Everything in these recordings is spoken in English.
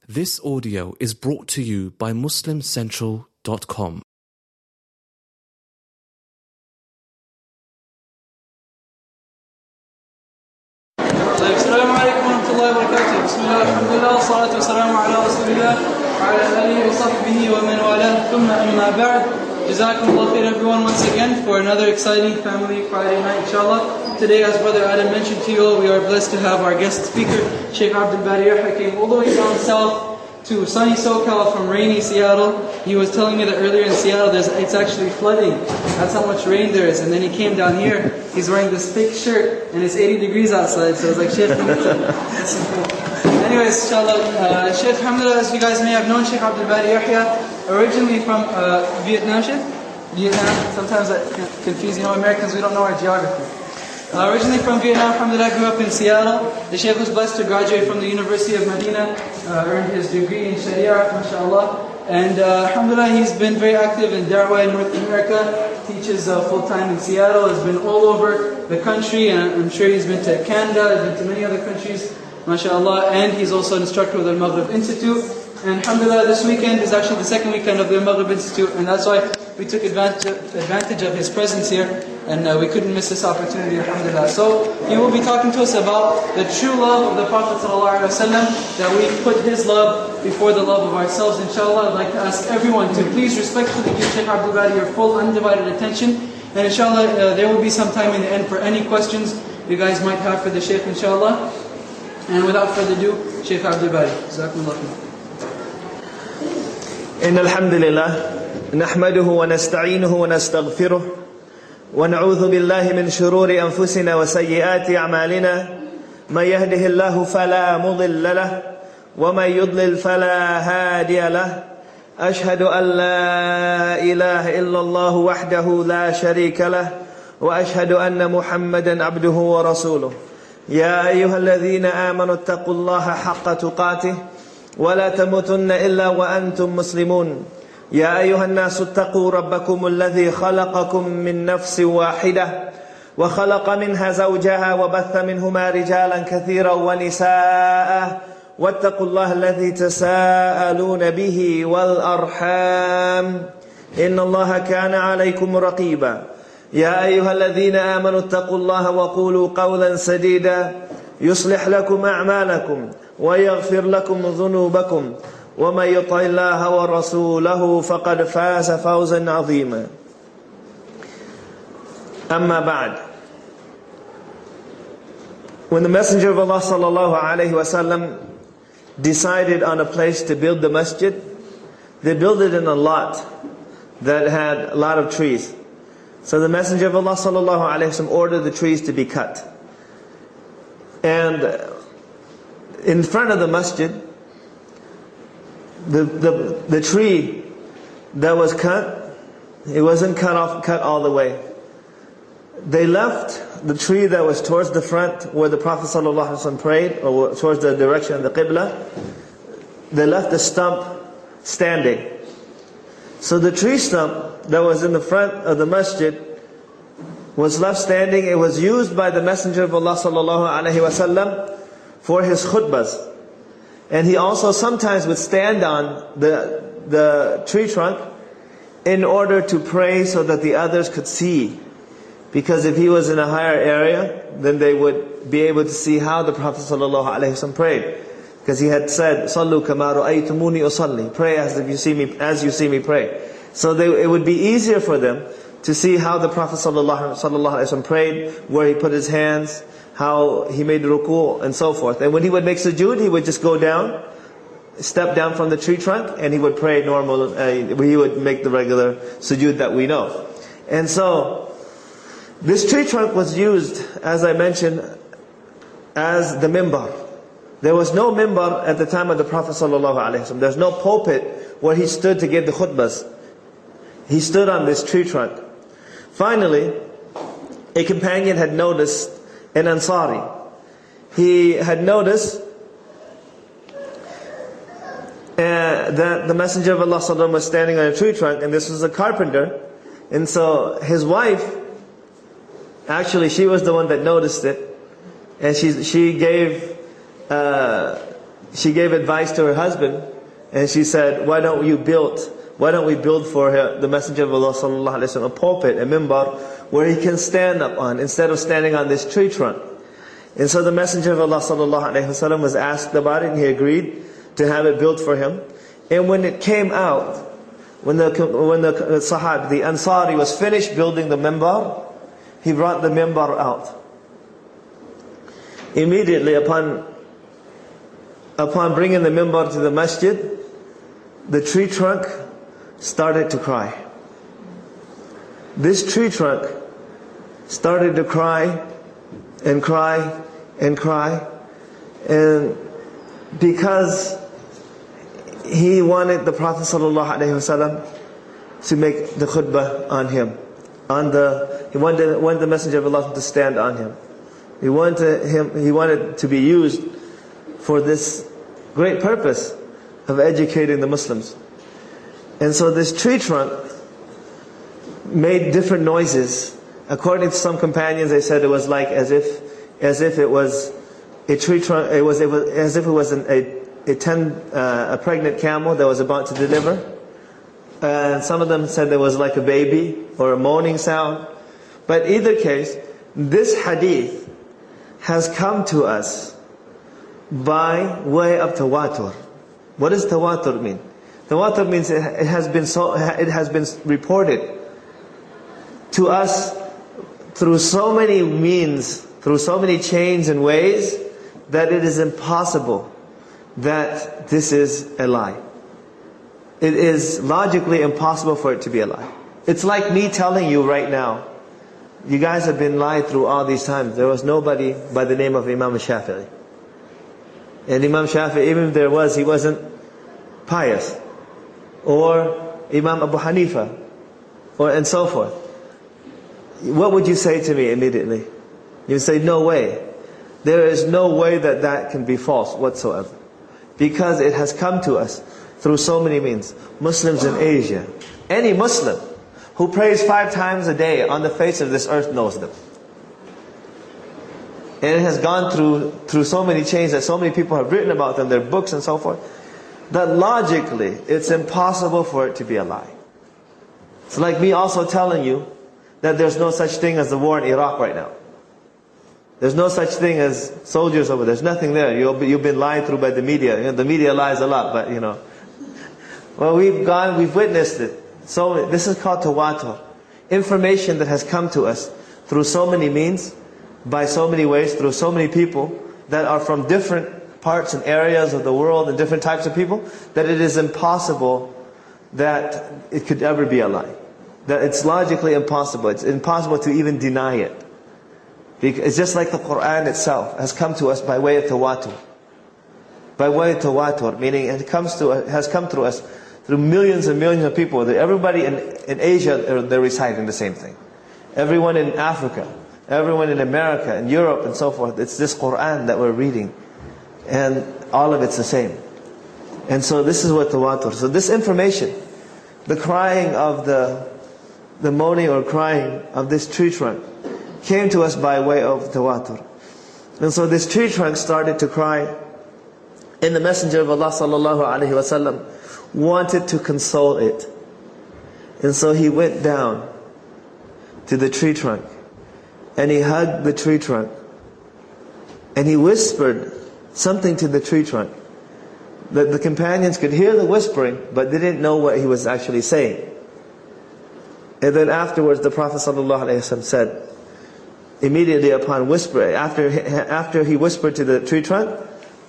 This audio is brought to you by MuslimCentral.com. السلام عليكم ورحمة الله وبركاته. بسم الله الحمد لله والصلاة والسلام على رسول الله وعلى آله وصحبه ومن والاه. ثم أما بعد. Jazakumullah khair everyone once again for another exciting Family Friday night, inshallah. Today, as Brother Adam mentioned to you all, we are blessed to have our guest speaker, Sheikh Abdul Bari Yahya, came all the way down south to sunny SoCal from rainy Seattle. He was telling me that earlier in Seattle it's actually flooding. That's how much rain there is. And then he came down here, he's wearing this fake shirt, and it's 80 degrees outside. So I was like, Sheikh, you need to listen cool. Anyways, inshallah, Sheikh, alhamdulillah, as you guys may have known, Sheikh Abdul Bari Yahya, originally from Vietnam, Sheikh? Vietnam. Sometimes that confuses, Americans, we don't know our geography. Originally from Vietnam, alhamdulillah, grew up in Seattle. The Shaykh was blessed to graduate from the University of Medina, earned his degree in Sharia, mashallah. And alhamdulillah, he's been very active in Da'wah in North America, teaches full-time in Seattle, has been all over the country, and I'm sure he's been to Canada, has been to many other countries, mashallah. And he's also an instructor with Al-Maghrib Institute. And alhamdulillah, this weekend is actually the second weekend of the Al-Maghrib Institute, and that's why we took advantage of his presence here, and we couldn't miss this opportunity, alhamdulillah. So he will be talking to us about the true love of the Prophet ﷺ, that we put his love before the love of ourselves, inshallah. I'd like to ask everyone to please respectfully give Shaykh Abdul Bari your full undivided attention, and inshallah there will be some time in the end for any questions you guys might have for the Shaykh, inshallah. And without further ado, Shaykh Abdul Bari. Jazakumullah khair. إن الحمد لله نحمده ونستعينه ونستغفره ونعوذ بالله من شرور أنفسنا وسيئات أعمالنا من يهده الله فلا مضل له ومن يضلل فلا هادي له أشهد أن لا إله إلا الله وحده لا شريك له وأشهد أن محمدا عبده ورسوله يا أيها الذين آمنوا اتقوا الله حق تقاته ولا تموتن إلا وأنتم مسلمون يا أيها الناس اتقوا ربكم الذي خلقكم من نفس واحدة وخلق منها زوجها وبث منهما رجالا كثيرا ونساء واتقوا الله الذي تساءلون به والأرحام إن الله كان عليكم رقيبا يا أيها الذين آمنوا اتقوا الله وقولوا قولا سديدا يصلح لكم أعمالكم ويغفر لكم ذنوبكم ومن يطع الله ورسوله فقد فاز فوزا عظيما أما بعد. When the Messenger of Allah sallallahu alaihi wasallam decided on a place to build the masjid, they built it in a lot that had a lot of trees. So the Messenger of Allah sallallahu alaihi wasallam ordered the trees to be cut. And in front of the masjid, the tree that was cut, it wasn't cut all the way. They left the tree that was towards the front where the Prophet ﷺ prayed, or towards the direction of the Qibla. They left the stump standing. So the tree stump that was in the front of the masjid was left standing. It was used by the Messenger of Allah ﷺ for his khutbahs. And he also sometimes would stand on the tree trunk in order to pray so that the others could see. Because if he was in a higher area, then they would be able to see how the Prophet ﷺ prayed. Because he had said, "Sallu kama ra'aytumuni usalli." Pray as you see me pray. So it would be easier for them to see how the Prophet ﷺ prayed, where he put his hands, how he made ruku' and so forth. And when he would make sujood, he would just go down, step down from the tree trunk, and he would pray normal, he would make the regular sujood that we know. And so, this tree trunk was used, as I mentioned, as the mimbar. There was no mimbar at the time of the Prophet ﷺ. There's no pulpit where he stood to give the khutbahs. He stood on this tree trunk. Finally, a companion had noticed, an Ansari. He had noticed that the Messenger of Allah ﷺ was standing on a tree trunk, and this was a carpenter. And so his wife, actually she was the one that noticed it, and she she gave advice to her husband, and she said, why don't we build for the Messenger of Allah sallallahu alaihi wasallam a pulpit, a minbar, where he can stand up on, instead of standing on this tree trunk. And so the Messenger of Allah sallallahu alaihi wasallam was asked about it, and he agreed to have it built for him. And when it came out, when the Sahab, the Ansari, was finished building the minbar, he brought the minbar out. Immediately upon bringing the minbar to the masjid, the tree trunk started to cry. This tree trunk started to cry and cry and cry, and because he wanted the Prophet ﷺ to make the khutbah on him, he wanted the Messenger of Allah to stand on him. He wanted to be used for this great purpose of educating the Muslims. And so this tree trunk made different noises. According to some companions, they said it was like as if it was a tree trunk. It was as if it was a pregnant camel that was about to deliver. And some of them said it was like a baby or a moaning sound. But either case, this hadith has come to us by way of tawatur. What does tawatur mean? Tawatur means it has been reported to us through so many means, through so many chains and ways, that it is impossible that this is a lie. It is logically impossible for it to be a lie. It's like me telling you right now, you guys have been lied through all these times. There was nobody by the name of Imam Shafi'i. And Imam Shafi'i, even if there was, he wasn't pious. Or Imam Abu Hanifa, and so forth. What would you say to me immediately? You'd say, no way. There is no way that can be false whatsoever. Because it has come to us through so many means. Muslims in Asia, any Muslim who prays 5 times a day on the face of this earth knows them. And it has gone through so many chains that so many people have written about them, their books and so forth, that logically it's impossible for it to be a lie. It's like me also telling you that there's no such thing as the war in Iraq right now. There's no such thing as soldiers over there. There's nothing there. You've been lied through by the media. The media lies a lot, but well, we've witnessed it. So this is called tawatur. Information that has come to us through so many means, by so many ways, through so many people that are from different parts and areas of the world and different types of people, that it is impossible that it could ever be a lie. That it's logically impossible. It's impossible to even deny it. It's just like the Quran itself has come to us by way of tawatur. By way of tawatur, meaning it has come through us through millions and millions of people. Everybody in Asia, they're reciting the same thing. Everyone in Africa, everyone in America, and Europe and so forth, it's this Quran that we're reading. And all of it's the same. And so this is what tawatur. So this information, the crying of the moaning or crying of this tree trunk, came to us by way of tawatur. And so this tree trunk started to cry, and the Messenger of Allah sallallahu alaihi wasallam wanted to console it. And so he went down to the tree trunk, and he hugged the tree trunk, and he whispered something to the tree trunk. The companions could hear the whispering, but they didn't know what he was actually saying. And then afterwards the Prophet ﷺ said, immediately upon whispering, after he whispered to the tree trunk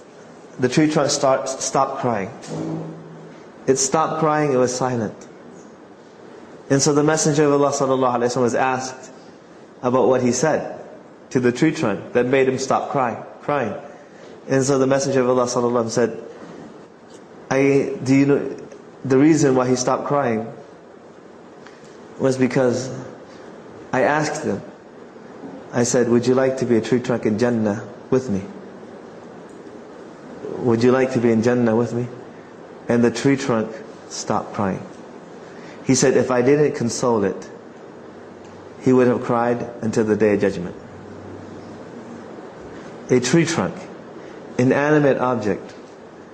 stopped crying. It stopped crying, it was silent. And so the Messenger of Allah ﷺ was asked about what he said to the tree trunk that made him stop crying. And so the Messenger of Allah ﷺ said, do you know the reason why he stopped crying was because I asked him, I said, would you like to be a tree trunk in Jannah with me? Would you like to be in Jannah with me? And the tree trunk stopped crying. He said, if I didn't console it, he would have cried until the Day of Judgment. A tree trunk, inanimate object,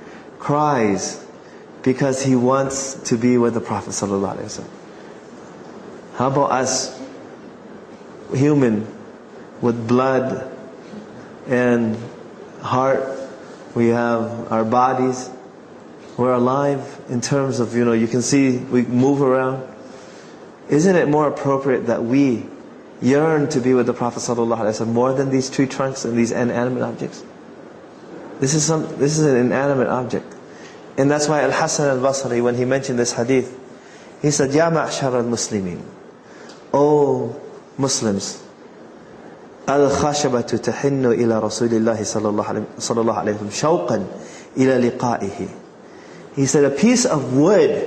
cries because he wants to be with the Prophet ﷺ. How about us, human, with blood and heart? We have our bodies. We're alive in terms of, you can see we move around. Isn't it more appropriate that we yearn to be with the Prophet ﷺ more than these tree trunks and these inanimate objects? This is an inanimate object. And that's why Al-Hasan al-Basri, when he mentioned this hadith, he said, Ya ma'ashar al-Muslimin, O Muslims, al-khashabatu tahinnu ila Rasulillahi sallallahu alayhi wa sallam, shawqan ila liqa'ihi. He said, a piece of wood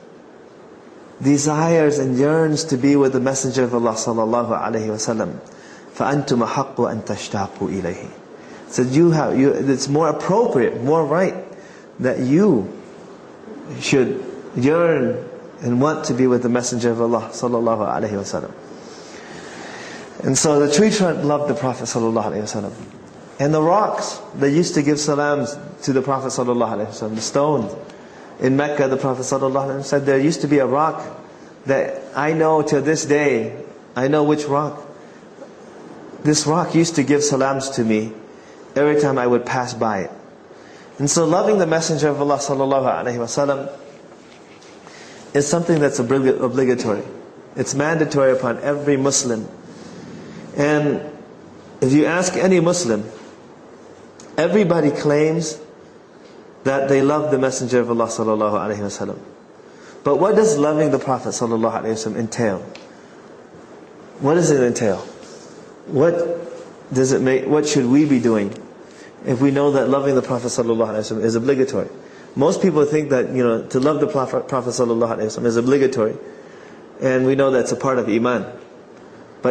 desires and yearns to be with the Messenger of Allah sallallahu alayhi wa sallam. فَأَنْتُمْ أَحَقُّ أَن تَشْتَاقُوا إِلَيْهِ. Said it's more appropriate, more right that you should yearn and want to be with the Messenger of Allah sallallahu alayhi wa sallam. And so the tree trunk loved the Prophet sallallahu alayhi wa sallam. And the rocks, they used to give salams to the Prophet sallallahu alayhi wa sallam. The stones. In Mecca, the Prophet ﷺ said, there used to be a rock that I know to this day, I know which rock. This rock used to give salams to me every time I would pass by it. And so loving the Messenger of Allah ﷺ is something that's obligatory. It's mandatory upon every Muslim. And if you ask any Muslim, everybody claims that they love the Messenger of Allah sallallahu alaihi wasallam. But what does loving the Prophet sallallahu alaihi wasallam entail? What does it entail? What does it make? What should we be doing if we know that loving the Prophet sallallahu alaihi wasallam is obligatory? Most people think that to love the Prophet sallallahu alaihi wasallam is obligatory, and we know that's a part of Iman. But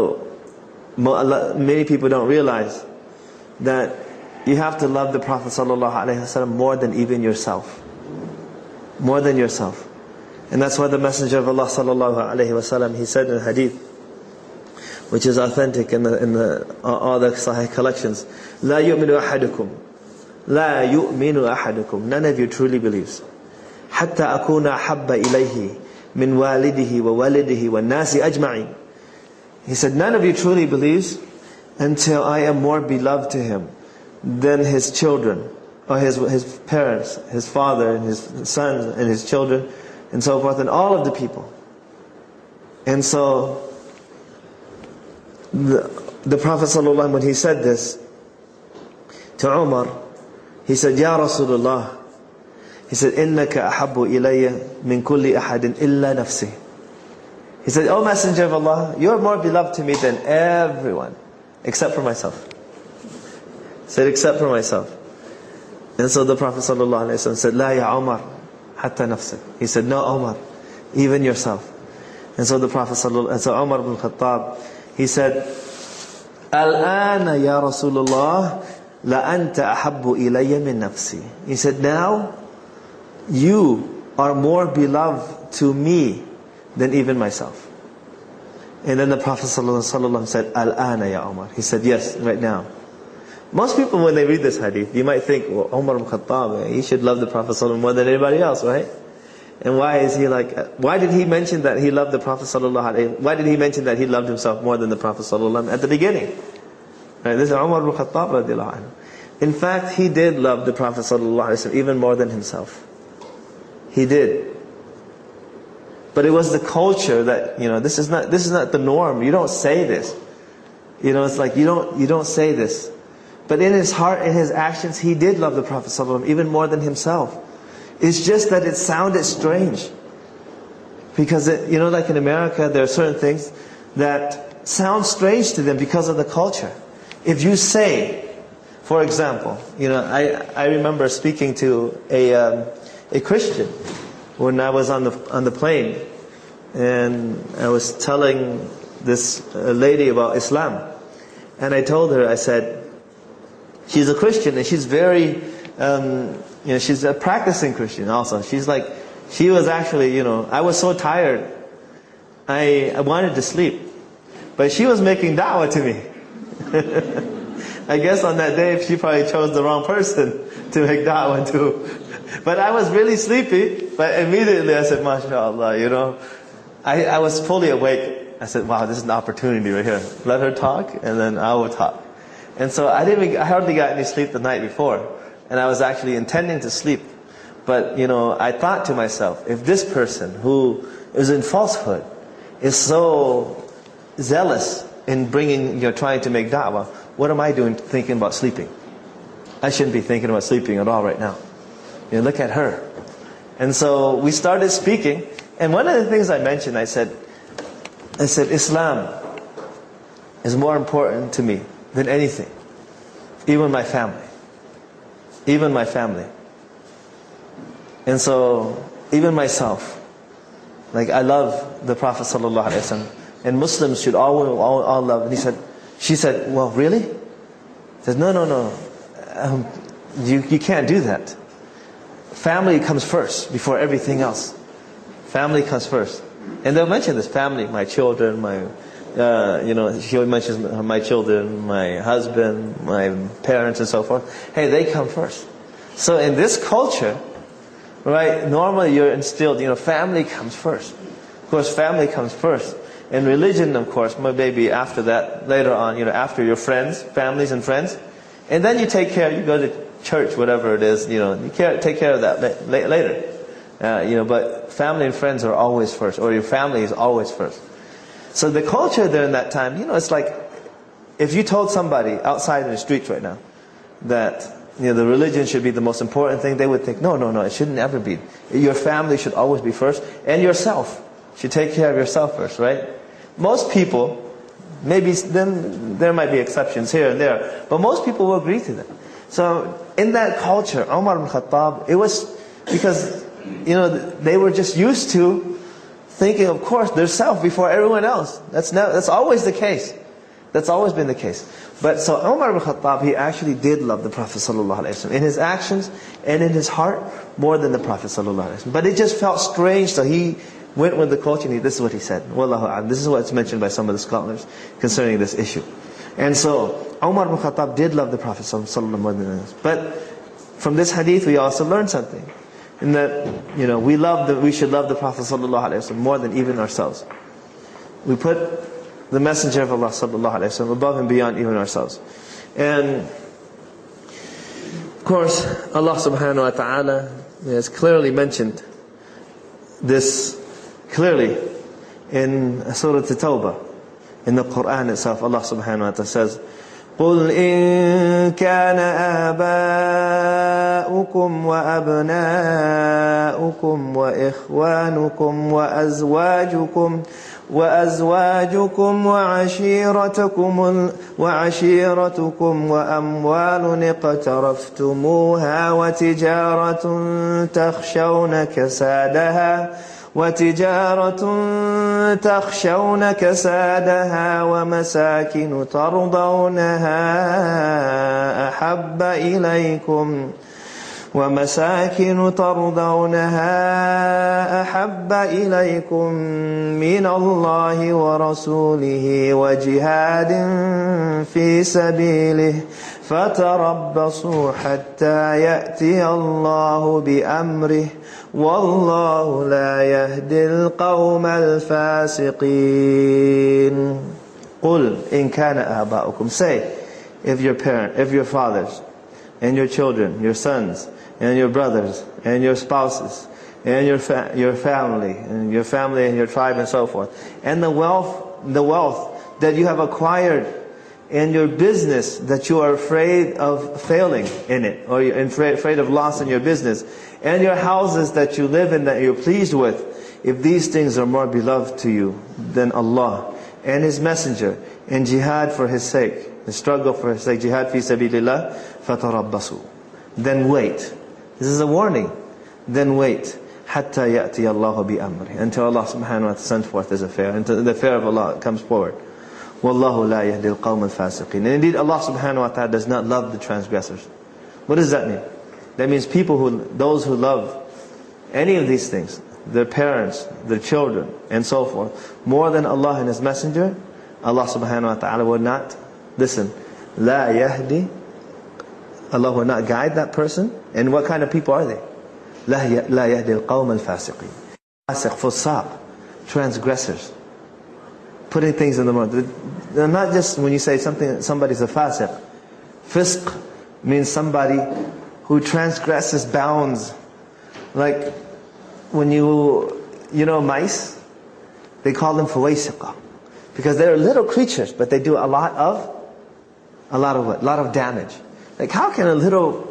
many people don't realize that you have to love the Prophet ﷺ more than even yourself. More than yourself. And that's why the Messenger of Allah ﷺ, he said in a hadith, which is authentic in all the Sahih collections, لا يؤمن أحدكم لا يؤمن أحدكم. None of you truly believes. حتى أكون أحب إليه من والده ووالده والناس أجمعين. He said, none of you truly believes until I am more beloved to him than his children, or his parents, his father and his sons and his children, and so forth, and all of the people. And so the Prophet ﷺ, when he said this to Umar, he said, Ya Rasulullah, he said, إِنَّكَ أَحَبُّ إِلَيَّ مِنْ كُلِّ أَحَدٍ إِلَّا نَفْسِهِ. He said, O Messenger of Allah, you are more beloved to me than everyone, except for myself. Said, except for myself. And so the Prophet ﷺ said, La ya Umar, hatta nafsik. He said, no Umar, even yourself. And so the Prophet ﷺ, so Umar ibn Khattab, he said, Al-ana ya Rasulullah, la anta ahabbu ilayya min nafsi. He said, now you are more beloved to me than even myself. And then the Prophet ﷺ said, Al-ana ya Umar. He said, yes, right now. Most people, when they read this hadith, you might think, well, Umar ibn Khattab, he should love the Prophet ﷺ more than anybody else, right? And why did he mention that he loved the Prophet ﷺ? Why did he mention that he loved himself more than the Prophet ﷺ at the beginning? Right, this is Umar ibn Khattab radiallahu anhu. In fact, he did love the Prophet ﷺ even more than himself. He did. But it was the culture that, this is not the norm. You don't say this. It's like you don't say this. But in his heart, in his actions, he did love the Prophet ﷺ even more than himself. It's just that it sounded strange. Because, like in America, there are certain things that sound strange to them because of the culture. If you say, for example, I remember speaking to a Christian when I was on the plane, and I was telling this lady about Islam. And I told her, I said, she's a Christian, and she's very, she's a practicing Christian also. She was actually, I was so tired, I wanted to sleep. But she was making da'wah to me. I guess on that day, she probably chose the wrong person to make da'wah to. But I was really sleepy, but immediately I said, MashaAllah, you know. I was fully awake. I said, wow, this is an opportunity right here. Let her talk, and then I will talk. And so I hardly got any sleep the night before. And I was actually intending to sleep. But, you know, I thought to myself, if this person who is in falsehood is so zealous in bringing, trying to make da'wah, what am I doing thinking about sleeping? I shouldn't be thinking about sleeping at all right now. Look at her. And so we started speaking. And one of the things I mentioned, I said, Islam is more important to me than anything. Even my family. Even my family. And so, even myself. Like, I love the Prophet ﷺ. And Muslims should all love. And she said, well, really? I said, no. You can't do that. Family comes first before everything else. Family comes first. And they'll mention this, family, my children, she mentions my children, my husband, my parents and so forth. Hey, they come first. So in this culture, right, normally you're instilled, family comes first. Of course, family comes first. And religion, of course, maybe after that, later on, after your friends, families and friends. And then you take care, you go to church, whatever it is, you take care of that later. But family and friends are always first, or your family is always first. So the culture there in that time, it's like, if you told somebody outside in the streets right now that, the religion should be the most important thing, they would think, no, it shouldn't ever be. Your family should always be first, and yourself should take care of yourself first, right? Most people, maybe then there might be exceptions here and there, but most people will agree to that. So in that culture, Umar ibn Khattab, it was because, they were just used to thinking, of course, their self before everyone else. That's always the case. That's always been the case. But so Umar ibn Khattab, he actually did love the Prophet ﷺ in his actions and in his heart more than the Prophet ﷺ. But it just felt strange, so he went with the culture, and this is what he said. Wallahu a'lam. This is what's mentioned by some of the scholars concerning this issue. And so Umar ibn Khattab did love the Prophet ﷺ more than others. But from this hadith, we also learned something. In that, we should love the Prophet ﷺ more than even ourselves. We put the Messenger of Allah ﷺ above and beyond even ourselves. And of course, Allah subhanahu wa ta'ala has clearly mentioned this clearly in Surah At-Tawbah. In the Quran itself, Allah subhanahu wa ta'ala says, قُلْ إِن كَانَ آبَاؤُكُمْ وَأَبْنَاؤُكُمْ وَإِخْوَانُكُمْ وَأَزْوَاجُكُمْ وَعَشِيرَتُكُمْ وَأَمْوَالٌ اقْتَرَفْتُمُوهَا وتجارة تخشون كسادها ومساكن ترضونها أحب إليكم من الله ورسوله وجهاد في سبيله فتربصوا حتى يأتي الله بأمره والله لا يهدي القوم الفاسقين. قل إن كان آباؤكم. Say, if your fathers and your children, your sons and your brothers and your spouses and your family and your tribe and so forth, and the wealth that you have acquired in your business that you are afraid of failing in it, or you're afraid of loss in your business, and your houses that you live in that you're pleased with, if these things are more beloved to you than Allah and His Messenger and jihad for His sake, the struggle for His sake, jihad fi sabilillah, fatarabbasu. Then wait. This is a warning. Then wait. Hatta ya'ti Allahu bi amri. Until Allah subhanahu wa ta'ala sends forth His affair. Until the affair of Allah comes forward. Wallahu la yahdi al-qawm al-fasiqin. And indeed Allah subhanahu wa ta'ala does not love the transgressors. What does that mean? That means those who love any of these things, their parents, their children, and so forth, more than Allah and His Messenger, Allah subhanahu wa ta'ala will not, listen, la yahdi, Allah will not guide that person. And what kind of people are they? لا يهدي القوم الفاسقين. Fasiq, fusaq, transgressors. Putting things in the wrong. Not just when you say somebody's a fasiq. Fisq means somebody who transgresses bounds. Like when you know mice, they call them fawasiqa. Because they're little creatures, but they do a lot of what? A lot of damage. Like how can a little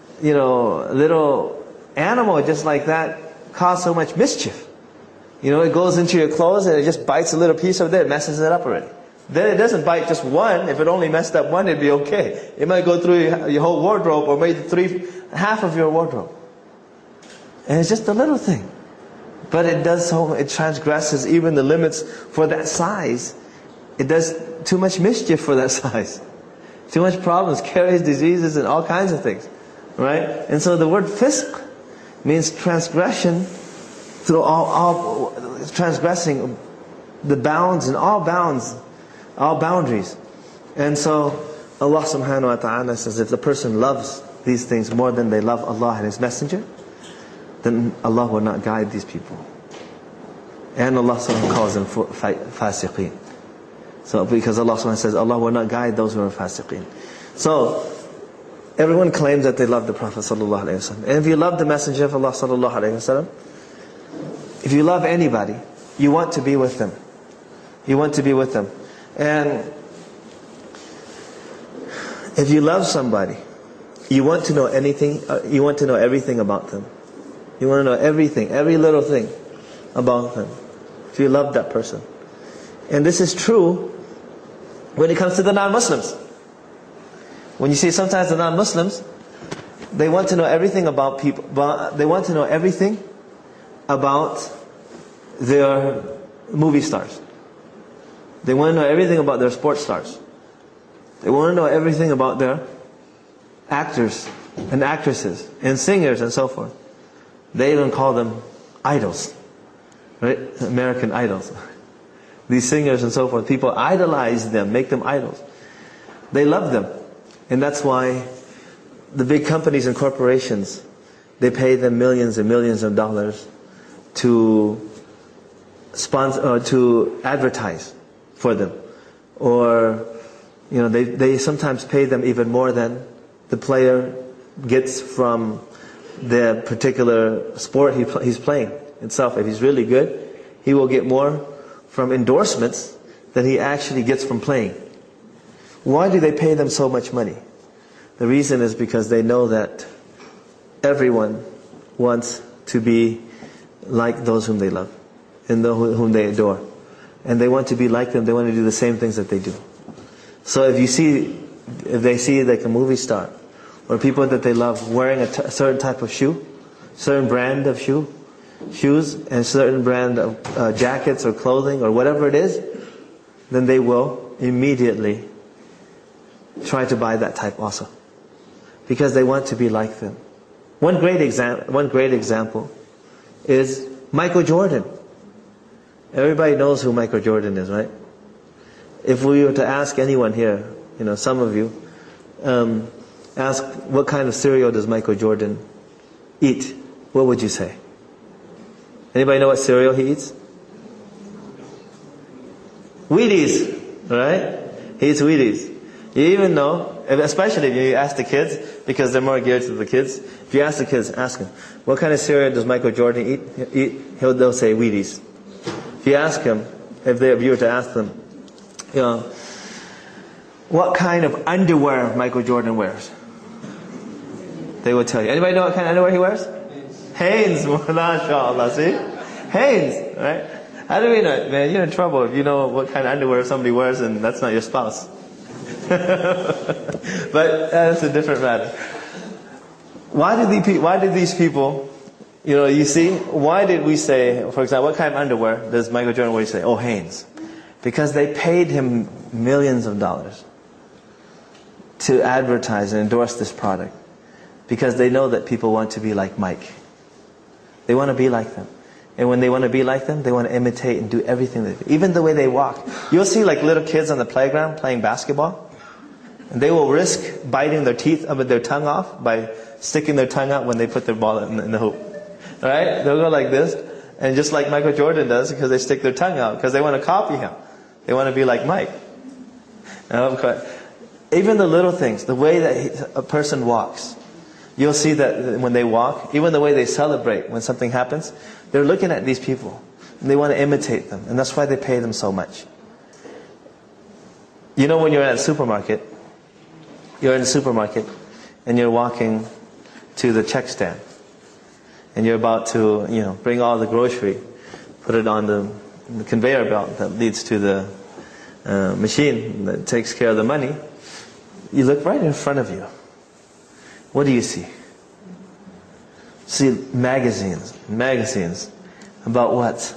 animal just like that cause so much mischief? It goes into your clothes and it just bites a little piece of it, messes it up already. Then it doesn't bite just one. If it only messed up one, it'd be okay. It might go through your whole wardrobe or maybe half of your wardrobe. And it's just a little thing. But it transgresses even the limits for that size. It does too much mischief for that size. Too much problems, carries diseases and all kinds of things. Right? And so the word fisq means transgression through all transgressing the bounds and all boundaries. And so Allah subhanahu wa ta'ala says if the person loves these things more than they love Allah and His Messenger, then Allah will not guide these people. And Allah subhanahu calls them fasiqeen. So because Allah subhanahu says Allah will not guide those who are fasiqeen. So everyone claims that they love the Prophet sallallahu alaihi wasallam. And if you love the Messenger of Allah sallallahu alaihi wasallam, if you love anybody, you want to be with them. You want to be with them. And if you love somebody, you want to know anything, you want to know everything about them. You want to know everything, every little thing about them. If you love that person. And this is true when it comes to the non-Muslims. When you see sometimes the non-Muslims, they want to know everything about people, but they want to know everything about their movie stars. They want to know everything about their sports stars. They want to know everything about their actors and actresses and singers and so forth. They even call them idols, right? American idols. These singers and so forth, people idolize them, make them idols. They love them. And that's why the big companies and corporations, they pay them millions and millions of dollars to sponsor or to advertise for them. Or they sometimes pay them even more than the player gets from the particular sport he's playing itself. If he's really good, he will get more from endorsements than he actually gets from playing. Why do they pay them so much money? The reason is because they know that everyone wants to be like those whom they love and whom they adore. And they want to be like them, they want to do the same things that they do. So if they see like a movie star or people that they love wearing a certain type of shoe, certain brand of shoes and certain brand of jackets or clothing or whatever it is, then they will immediately try to buy that type also. Because they want to be like them. One great example is Michael Jordan. Everybody knows who Michael Jordan is, right? If we were to ask anyone here, some of you, ask what kind of cereal does Michael Jordan eat, what would you say? Anybody know what cereal he eats? Wheaties, right? He eats Wheaties. You even know, especially if you ask the kids, because they're more geared to the kids. If you ask the kids, ask them, what kind of cereal does Michael Jordan eat? They'll say Wheaties. If you ask him, if you were to ask them, what kind of underwear Michael Jordan wears? They will tell you. Anybody know what kind of underwear he wears? Hanes, mashallah, see? Hanes, right? How do we know it? Man, you're in trouble if you know what kind of underwear somebody wears and that's not your spouse. But that's a different matter. Why did these people, you see, why did we say, for example, what kind of underwear does Michael Jordan wear? You say, oh, Hanes. Because they paid him millions of dollars to advertise and endorse this product. Because they know that people want to be like Mike. They want to be like them. And when they want to be like them, they want to imitate and do everything they do. Even the way they walk. You'll see like little kids on the playground playing basketball. And they will risk biting their tongue off by sticking their tongue out when they put their ball in the hoop. Right? They'll go like this, and just like Michael Jordan does, because they stick their tongue out, because they want to copy him. They want to be like Mike. Even the little things, the way that a person walks, you'll see that when they walk, even the way they celebrate when something happens, they're looking at these people, and they want to imitate them, and that's why they pay them so much. You know, when you're at a supermarket, and you're walking to the check stand, and you're about to, bring all the grocery, put it on the conveyor belt that leads to the machine that takes care of the money. You look right in front of you. What do you see? See magazines about what?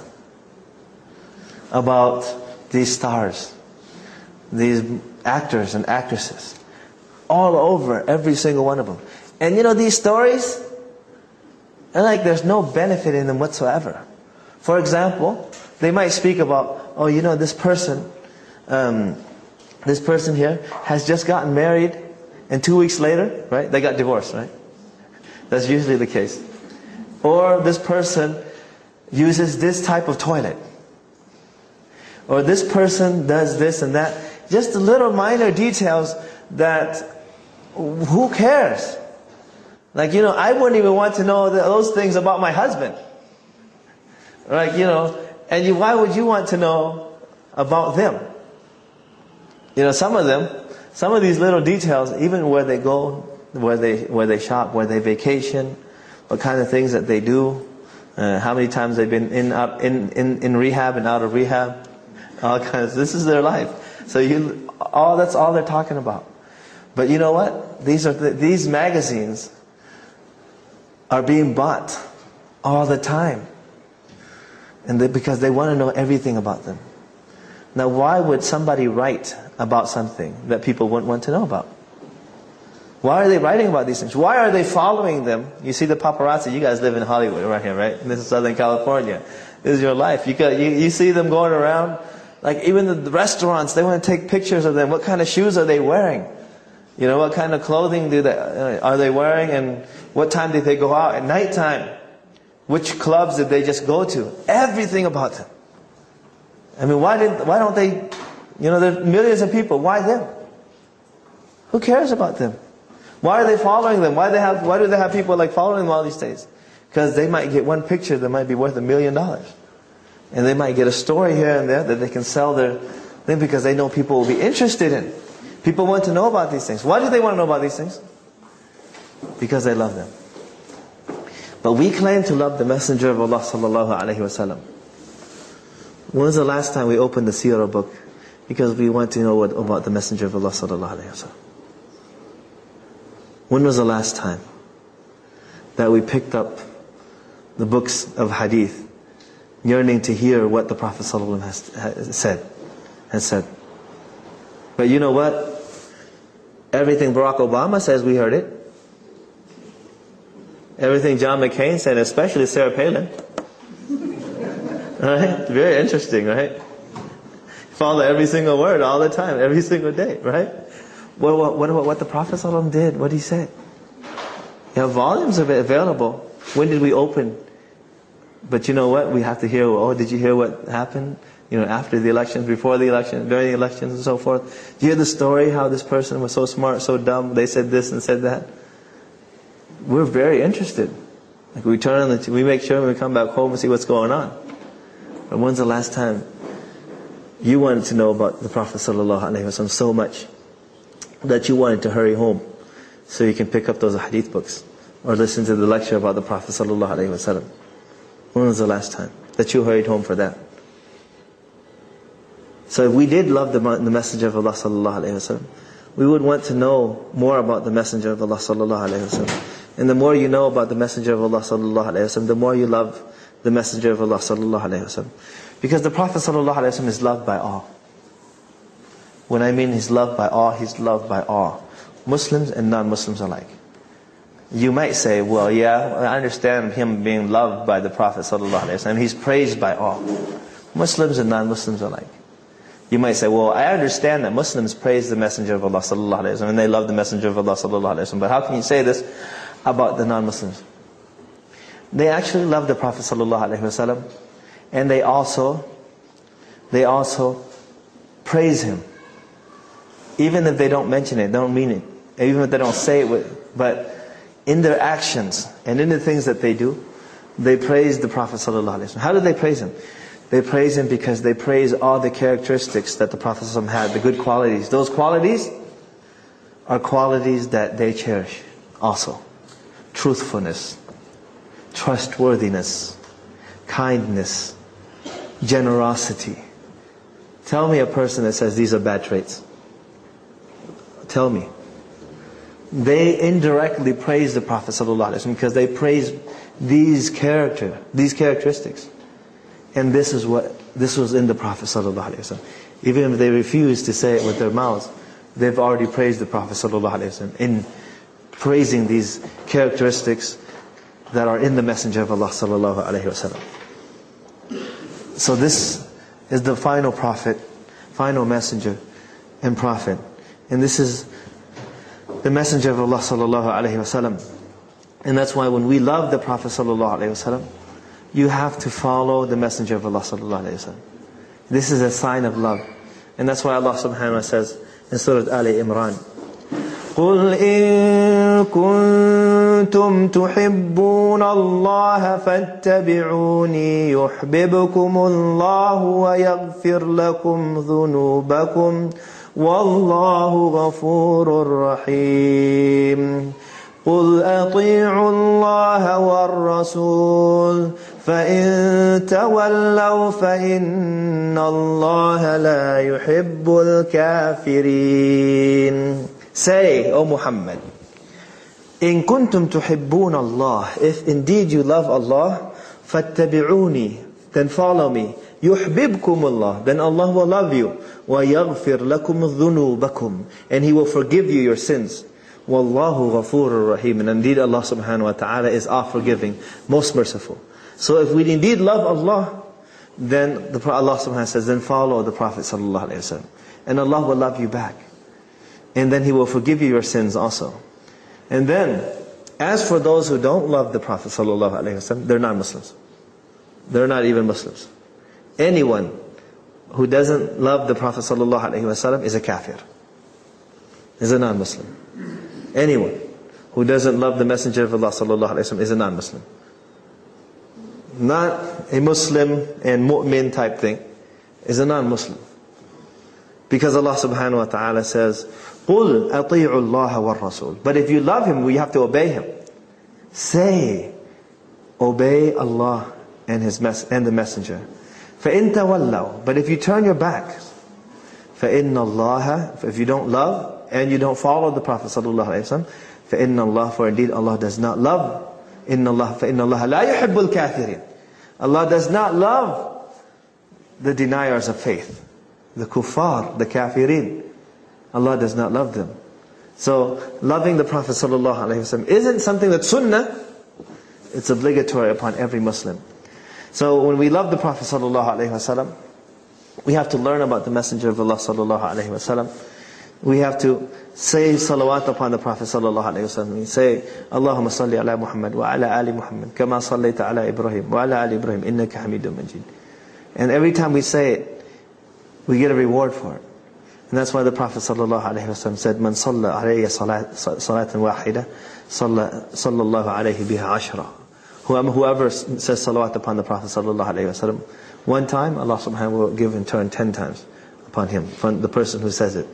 About these stars, these actors and actresses, all over, every single one of them. And these stories, and there's no benefit in them whatsoever. For example, they might speak about, this person here has just gotten married, and 2 weeks later, right, they got divorced, right? That's usually the case. Or this person uses this type of toilet. Or this person does this and that. Just the little minor details that, who cares? I wouldn't even want to know those things about my husband. Right, and why would you want to know about them? Some of these little details, even where they go, where they shop, where they vacation, what kind of things that they do, how many times they've been in rehab and out of rehab, all kinds. This is their life. So that's all they're talking about. But you know what? These magazines are being bought all the time, because they want to know everything about them. Now, why would somebody write about something that people wouldn't want to know about? Why are they writing about these things? Why are they following them? You see the paparazzi. You guys live in Hollywood right here, right? This is Southern California. This is your life. You see them going around. Even the restaurants, they want to take pictures of them. What kind of shoes are they wearing? What kind of clothing are they wearing? And what time did they go out at nighttime? Which clubs did they just go to? Everything about them. Why don't they, there's millions of people. Why them? Who cares about them? Why are they following them? Why do they have people following them all these days? Because they might get one picture that might be worth $1 million. And they might get a story here and there that they can sell their thing, because they know people will be interested in. People want to know about these things. Why do they want to know about these things? Because they love them. But we claim to love the Messenger of Allah sallallahu alaihi wasallam. When was the last time we opened the Seerah book? Because we want to know about the Messenger of Allah sallallahu alaihi wasallam. When was the last time that we picked up the books of hadith, yearning to hear what the Prophet sallallahu alaihi wasallam has said? But you know what? Everything Barack Obama says, we heard it. Everything John McCain said, especially Sarah Palin. Right? Very interesting, right? Follow every single word all the time, every single day, right? What the Prophet ﷺ did, what he said. You have volumes of it available. When did we open? But you know what? We have to hear, did you hear what happened? After the elections, before the election, during the elections and so forth. Do you hear the story how this person was so smart, so dumb, they said this and said that? We're very interested. We turn on we make sure we come back home and see what's going on. But when's the last time you wanted to know about the Prophet ﷺ so much that you wanted to hurry home so you can pick up those hadith books or listen to the lecture about the Prophet ﷺ? When was the last time that you hurried home for that? So if we did love the Messenger of Allah ﷺ, we would want to know more about the Messenger of Allah ﷺ. And the more you know about the Messenger of Allah ﷺ, the more you love the Messenger of Allah ﷺ. Because the Prophet ﷺ is loved by all. When I mean he's loved by all, he's loved by all. Muslims and non-Muslims alike. You might say, well, yeah, I understand him being loved by the Prophet ﷺ. He's praised by all. Muslims and non-Muslims alike. You might say, well, I understand that Muslims praise the Messenger of Allah ﷺ and they love the Messenger of Allah ﷺ. But how can you say this about the non-Muslims? They actually love the Prophet ﷺ, and they also praise him. Even if they don't mention it, don't mean it. Even if they don't say it, but in their actions and in the things that they do, they praise the Prophet ﷺ. How do they praise him? They praise him because they praise all the characteristics that the Prophet ﷺ had, the good qualities. Those qualities are qualities that they cherish also. Truthfulness, trustworthiness, kindness, generosity. Tell me a person that says these are bad traits. Tell me. They indirectly praise the Prophet ﷺ because they praise these characteristics. And this was in the Prophet ﷺ. Even if they refuse to say it with their mouths, they've already praised the Prophet ﷺ in praising these characteristics that are in the Messenger of Allah sallallahu alaihi wasallam. So this is the final prophet, final messenger and prophet. And this is the Messenger of Allah sallallahu alaihi wasallam. And that's why when we love the Prophet sallallahu alaihi wasallam, you have to follow the Messenger of Allah sallallahu alaihi wasallam. This is a sign of love. And that's why Allah subhanahu wa ta'ala says in Surah Ali Imran, قُلْ إِن كُنتُمْ تُحِبُّونَ اللَّهَ فَاتَّبِعُونِي يُحْبِبْكُمُ اللَّهُ وَيَغْفِرْ لَكُمْ ذُنُوبَكُمْ وَاللَّهُ غَفُورٌ رَحِيمٌ قُلْ أَطِيعُوا اللَّهَ وَالرَّسُولَ فَإِن تَوَلَّوْا فَإِنَّ اللَّهَ لَا يُحِبُّ الْكَافِرِينَ. Say, O Muhammad, إِن كُنْتُمْ تُحِبُّونَ اللَّهِ, if indeed you love Allah, فَاتَّبِعُونِي, then follow me. يُحْبِبْكُمُ اللَّهِ, then Allah will love you. وَيَغْفِرْ لَكُمْ ذُنُوبَكُمْ, and He will forgive you your sins. وَاللَّهُ غَفُورٌ رَحِيمٌ, and indeed Allah subhanahu wa ta'ala is all-forgiving, most merciful. So if we indeed love Allah, then Allah subhanahu wa ta'ala says, then follow the Prophet sallallahu alaihi wasallam, and Allah will love you back. And then He will forgive you your sins also. And then, as for those who don't love the Prophet sallallahu alaihi wasallam, they're not Muslims. They're not even Muslims. Anyone who doesn't love the Prophet sallallahu alaihi wasallam is a kafir, is a non-Muslim. Anyone who doesn't love the Messenger of Allah sallallahu alaihi wasallam is a non-Muslim. Not a Muslim and mu'min type thing, is a non-Muslim. Because Allah subhanahu wa ta'ala says, قُلْ أَطِيعُوا اللَّهَ وَالرَّسُولَ. But if you love Him, we have to obey Him. Say, obey Allah and the Messenger. فَإِن تَوَلَّوْا, but if you turn your back, فَإِنَّ اللَّهَ, if you don't love and you don't follow the Prophet sallallahu alaihi wasallam, فَإِنَّ اللَّهَ, for indeed Allah does not love, إِنَّ اللَّهَ فَإِنَّ اللَّهَ لَا يُحِبُّ الْكَافِرِينَ. Allah does not love the deniers of faith, the kuffar, the kafirin. Allah does not love them. So loving the Prophet sallallahu alaihi wasallam isn't something that's sunnah, it's obligatory upon every Muslim. So when we love the Prophet sallallahu alaihi wasallam, we have to learn about the Messenger of Allah sallallahu alaihi wasallam. We have to say salawat upon the Prophet sallallahu alaihi wasallam. We say, Allahumma salli ala Muhammad wa ala ali Muhammad kama sallaita ala Ibrahim wa ala ali Ibrahim innaka Hamidum Majid. And every time we say it, we get a reward for it. And that's why the Prophet sallallahu alaihi wasallam said, Man salla alayya salatan wahida, sallallahu alayhi biha ashra. Whoever says salawat upon the Prophet sallallahu alaihi wasallam one time, Allah subhanahu wa ta'ala will give in turn 10 times upon him. From the person who says it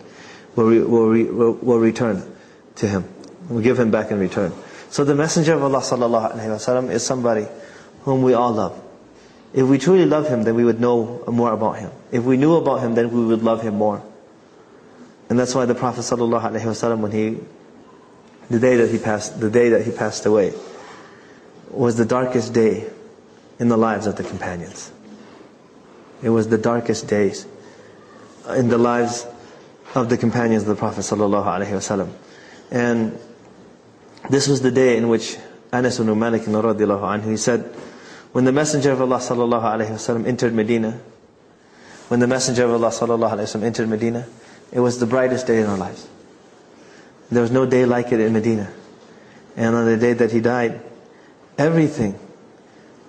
will return to him. We'll give him back in return. So the Messenger of Allah sallallahu alaihi wasallam is somebody whom we all love. If we truly love him, then we would know more about him. If we knew about him, then we would love him more. And that's why the Prophet sallallahu alaihi wasallam, the day that he passed away, was the darkest day in the lives of the companions. It was the darkest days in the lives of the companions of the Prophet sallallahu alaihi wasallam. And this was the day in which Anas ibn Malik radiyallahu anhu, he said, when the Messenger of Allah sallallahu alaihi wasallam entered Medina, when the Messenger of Allah sallallahu alaihi wasallam entered Medina, it was the brightest day in our lives. There was no day like it in Medina. And on the day that he died, everything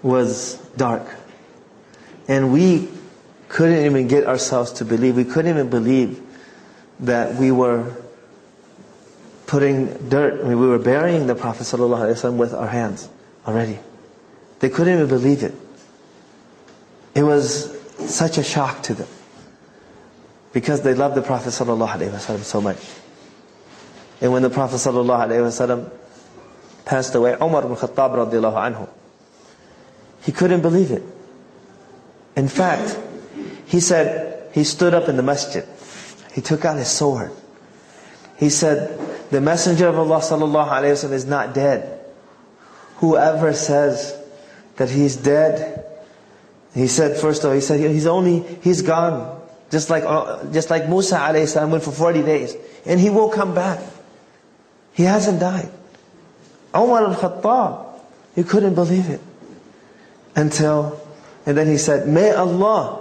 was dark. And we couldn't even get ourselves to believe. We couldn't even believe that we were putting dirt, we were burying the Prophet ﷺ with our hands already. They couldn't even believe it. It was such a shock to them. Because they loved the Prophet ﷺ so much. And when the Prophet ﷺ passed away, Umar ibn Khattab radiallahu anhu, he couldn't believe it. In fact, he said, he stood up in the masjid. He took out his sword. He said, the Messenger of Allah ﷺ is not dead. Whoever says that he's dead, he said, first of all, he said, he's gone. Just like Musa ﷺ went for 40 days. And he will come back. He hasn't died. Umar al-Khattab, he couldn't believe it. And then he said, may Allah,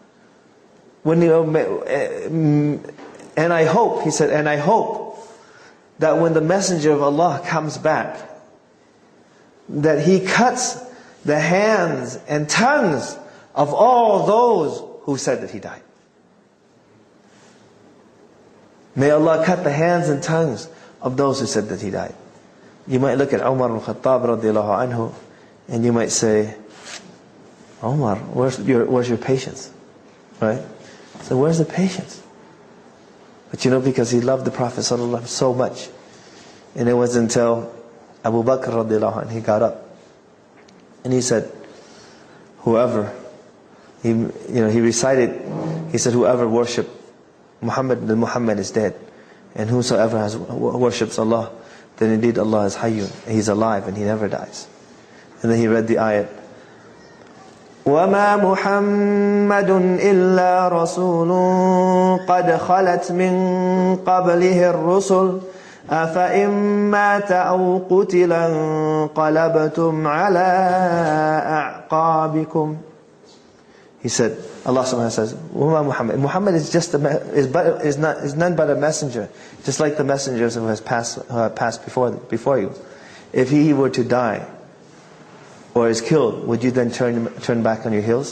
and I hope, he said, and I hope that when the Messenger of Allah comes back, that he cuts the hands and tongues of all those who said that he died. May Allah cut the hands and tongues of those who said that he died. You might look at Umar al-Khattab radiallahu anhu, and you might say, Umar, where's your patience? Right? So where's the patience? But because he loved the Prophet ﷺ so much. And it was until Abu Bakr radiallahu anhu, he got up. And he said, whoever, he recited, he said, whoever worshipped Muhammad, then Muhammad is dead. And whosoever worships Allah, then indeed Allah is Hayyun. He's alive and He never dies. And then he read the ayat, وَمَا مُحَمَّدٌ إِلَّا رَسُولٌ قَدْ خَلَتْ مِن قَبْلِهِ الرُّسُلُ أَفَإِن مَّاتَ أَوْ قُتِلَ انقَلَبْتُمْ عَلَىٰ أَعْقَابِكُمْ. He said, Allah subhanahu wa ta'ala says, وَمَا Muhammad. Muhammad is none but a messenger, just like the messengers who have passed before you. If he were to die or is killed, would you then turn back on your heels?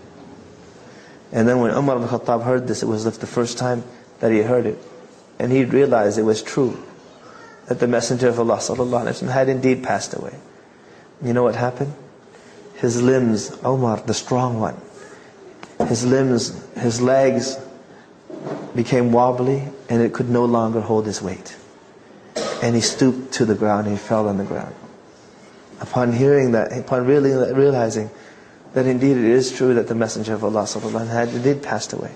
And then when Umar ibn Khattab heard this, it was the first time that he heard it. And he realized it was true, that the Messenger of Allah ﷺ had indeed passed away. You know what happened? His limbs, Umar, the strong one, his legs became wobbly, and it could no longer hold his weight. And he stooped to the ground, and he fell on the ground. Upon hearing that, upon realizing that indeed it is true that the Messenger of Allah ﷺ had indeed passed away.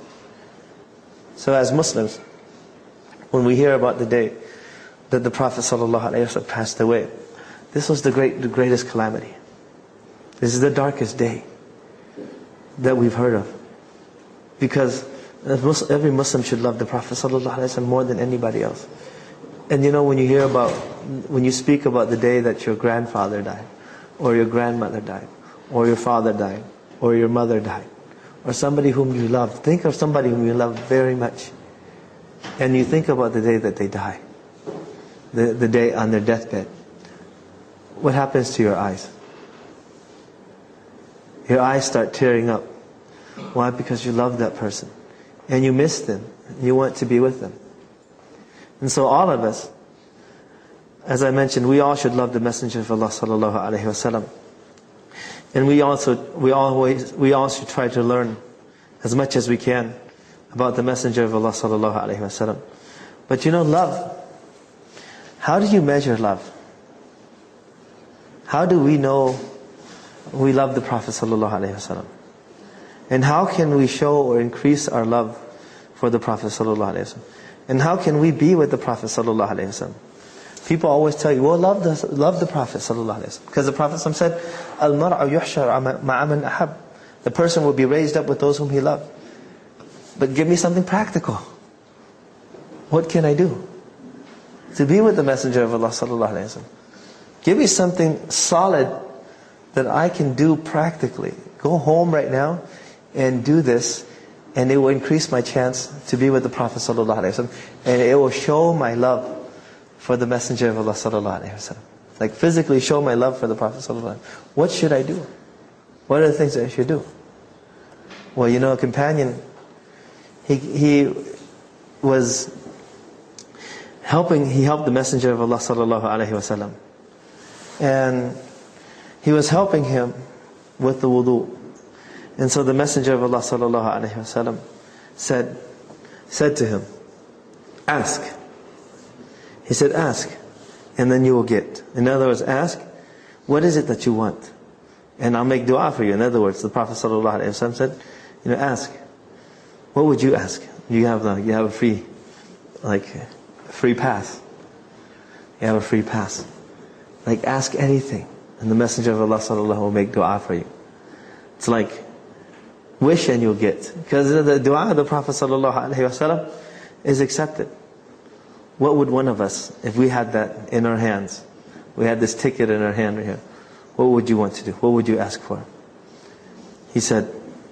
So as Muslims, when we hear about the day that the Prophet ﷺ passed away, this was the greatest calamity. This is the darkest day that we've heard of. Because every Muslim should love the Prophet ﷺ more than anybody else. And when you speak about the day that your grandfather died, or your grandmother died, or your father died, or your mother died, or somebody whom you love, think of somebody whom you love very much, and you think about the day that they die, the day on their deathbed, what happens to your eyes? Your eyes start tearing up. Why? Because you love that person, and you miss them, and you want to be with them. And so all of us, as I mentioned, we all should love the Messenger of Allah sallallahu alaihi wasallam. And we all should try to learn as much as we can about the Messenger of Allah sallallahu alaihi wasallam. But love. How do you measure love? How do we know we love the Prophet sallallahu alaihi wasallam? And how can we show or increase our love for the Prophet sallallahu alaihi wasallam? And how can we be with the Prophet sallallahu alaihi wasallam? People always tell you, well, love the Prophet sallallahu alaihi wasallam, because the Prophet said, "Al-mar'u yuhshar ma'a man ahab." The person will be raised up with those whom he loved. But give me something practical. What can I do to be with the Messenger of Allah sallallahu alaihi wasallam? Give me something solid that I can do practically. Go home right now and do this, and it will increase my chance to be with the Prophet sallallahu alaihi wasallam, and it will show my love for the Messenger of Allah sallallahu alaihi wasallam. Like physically show my love for the Prophet sallallahu alaihi wasallam. What should I do? What are the things that you should do? Well, you know, a companion, he was he helped the Messenger of Allah sallallahu alaihi wasallam. And he was helping him with the wudu. And so the Messenger of Allah sallallahu alaihi wasallam said to him, ask. He said, ask, and then you will get. In other words, ask, what is it that you want? And I'll make dua for you. In other words, the Prophet sallallahu alaihi wasallam said, you know, ask. What would you ask? You have a free pass. You have a free pass. Like, ask anything, and the Messenger of Allah sallallahu alaihi wasallam will make dua for you. It's like, wish and you'll get. Because the dua of the Prophet sallallahu alaihi wasallam is accepted. What would one of us, if we had that in our hands, we had this ticket in our hand right here, what would you want to do? What would you ask for? He said,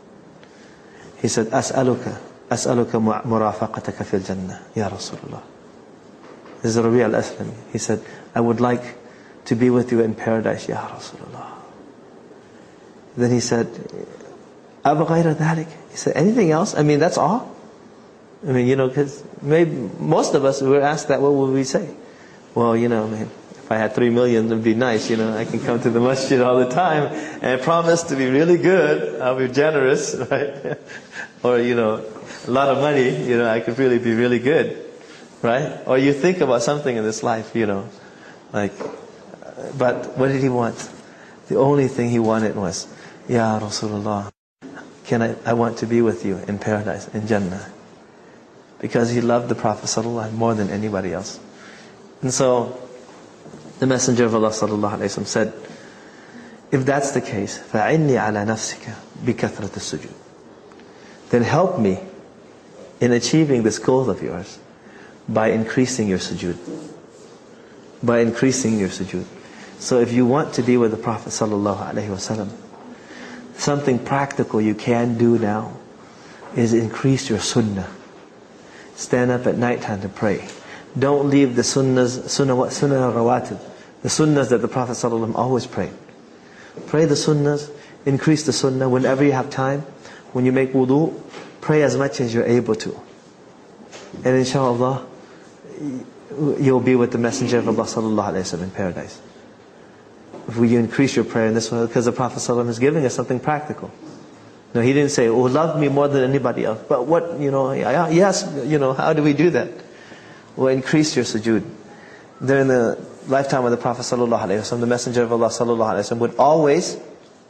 أسألك مرافقتك في الجنة يا رسول الله. This is Rabi al-Aslami. He said, I would like to be with you in paradise, Ya Rasulullah. Then he said, أبا غير ذلك. He said, anything else? I mean, that's all? I mean, you know, because maybe most of us, we were asked that, what would we say? Well, you know, man, if I had 3 million, it'd be nice, you know, I can come to the masjid all the time, and I promise to be really good, I'll be generous, right? Or, you know, a lot of money, you know, I could really be really good, right? Or you think about something in this life, you know, like, but what did he want? The only thing he wanted was, Ya Rasulullah, I want to be with you in paradise, in Jannah. Because he loved the Prophet ﷺ more than anybody else. And so, the Messenger of Allah ﷺ said, if that's the case, فَعِنِّي عَلَى نَفْسِكَ بِكَثْرَةِ السُّجُودِ. Then help me in achieving this goal of yours by increasing your sujood. By increasing your sujood. So if you want to be with the Prophet ﷺ, something practical you can do now is increase your sunnah. Stand up at night time to pray. Don't leave the sunnah rawatib, the sunnahs that the Prophet ﷺ always prayed. Pray the sunnahs, increase the sunnah whenever you have time. When you make wudu, pray as much as you're able to. And inshallah, you'll be with the Messenger of Allah ﷺ in paradise. If you increase your prayer in this way, because the Prophet ﷺ is giving us something practical. No, he didn't say, oh, love me more than anybody else. But what, you know, yes, you know, how do we do that? Well, increase your sujood. During the lifetime of the Prophet ﷺ, the Messenger of Allah ﷺ would always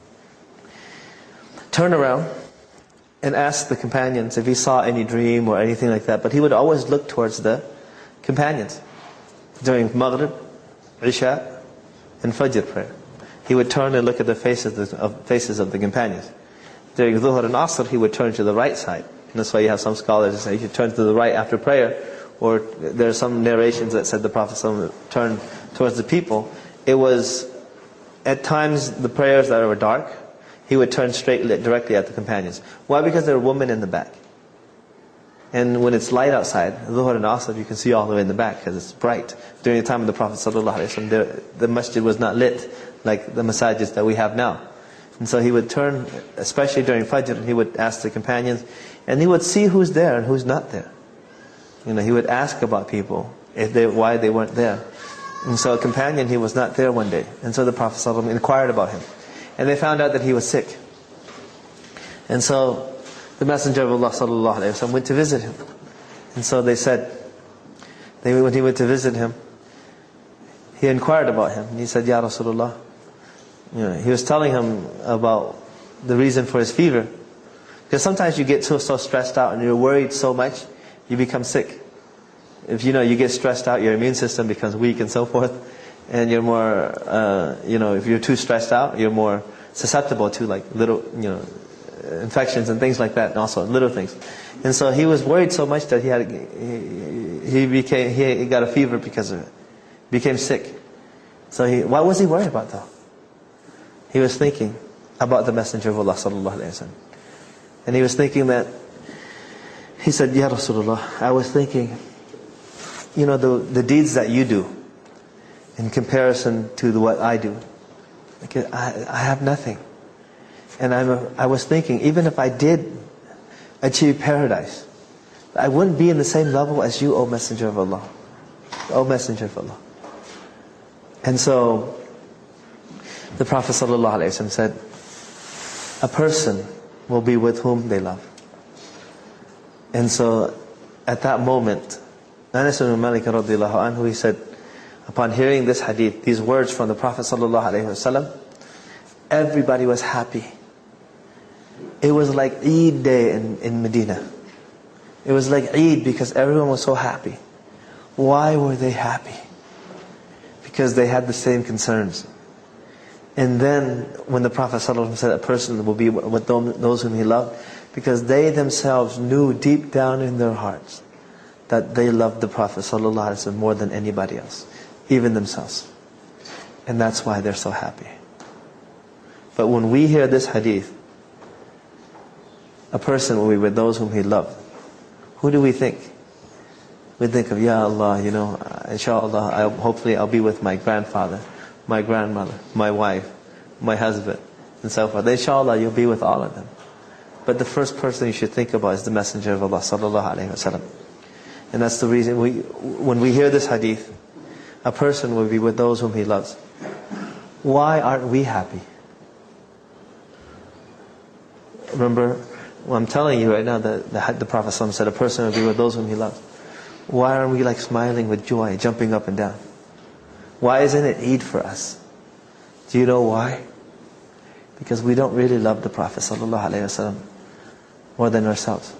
turn around and ask the companions if he saw any dream or anything like that. But he would always look towards the companions. During Maghrib, Isha, and Fajr prayer, he would turn and look at the faces of the companions. During Dhuhr and Asr, he would turn to the right side. And that's why you have some scholars that say you should turn to the right after prayer. Or there are some narrations that said the Prophet ﷺ turned towards the people. It was, at times, the prayers that were dark, he would turn directly at the companions. Why? Because there were women in the back. And when it's light outside, Dhuhr and Asr, you can see all the way in the back because it's bright. During the time of the Prophet ﷺ, the masjid was not lit like the masajids that we have now. And so he would turn, especially during Fajr, and he would ask the companions, and he would see who's there and who's not there. You know, he would ask about people, why they weren't there. And so a companion, he was not there one day. And so the Prophet ﷺ inquired about him. And they found out that he was sick. And so the Messenger of Allah ﷺ went to visit him. And so they said, when he went to visit him, he inquired about him. And he said, Ya Rasulullah. You know, he was telling him about the reason for his fever. Because sometimes you get so stressed out and you're worried so much, you become sick. If you get stressed out, your immune system becomes weak and so forth. And you're more, if you're too stressed out, you're more susceptible to like little, infections and things like that, and also little things. And so he was worried so much that he got a fever because of it. Became sick. So what was he worried about though? He was thinking about the Messenger of Allah sallallahu alaihi wasallam. And he was thinking that, he said, Ya Rasulullah, I was thinking, the deeds that you do in comparison to what I do. I have nothing. And I was thinking, even if I did achieve paradise, I wouldn't be in the same level as you, O Messenger of Allah. O Messenger of Allah. And so, the Prophet ﷺ said, a person will be with whom they love. And so, at that moment, Anas ibn Malik radiallahu anhu, he said, upon hearing this hadith, these words from the Prophet ﷺ, everybody was happy. It was like Eid day in Medina. It was like Eid because everyone was so happy. Why were they happy? Because they had the same concerns. And then when the Prophet ﷺ said a person will be with those whom he loved, because they themselves knew deep down in their hearts that they loved the Prophet ﷺ more than anybody else, even themselves. And that's why they're so happy. But when we hear this hadith, a person will be with those whom he loved, who do we think? We think of, Ya Allah, inshallah, hopefully I'll be with my grandfather, my grandmother, my wife, my husband, and so forth. Inshallah, you'll be with all of them. But the first person you should think about is the Messenger of Allah sallallahu alaihi wasallam. And that's the reason when we hear this hadith, a person will be with those whom he loves. Why aren't we happy? Remember, I'm telling you right now that the Prophet ﷺ said a person will be with those whom he loves. Why aren't we like smiling with joy, jumping up and down? Why isn't it Eid for us? Do you know why? Because we don't really love the Prophet ﷺ more than ourselves.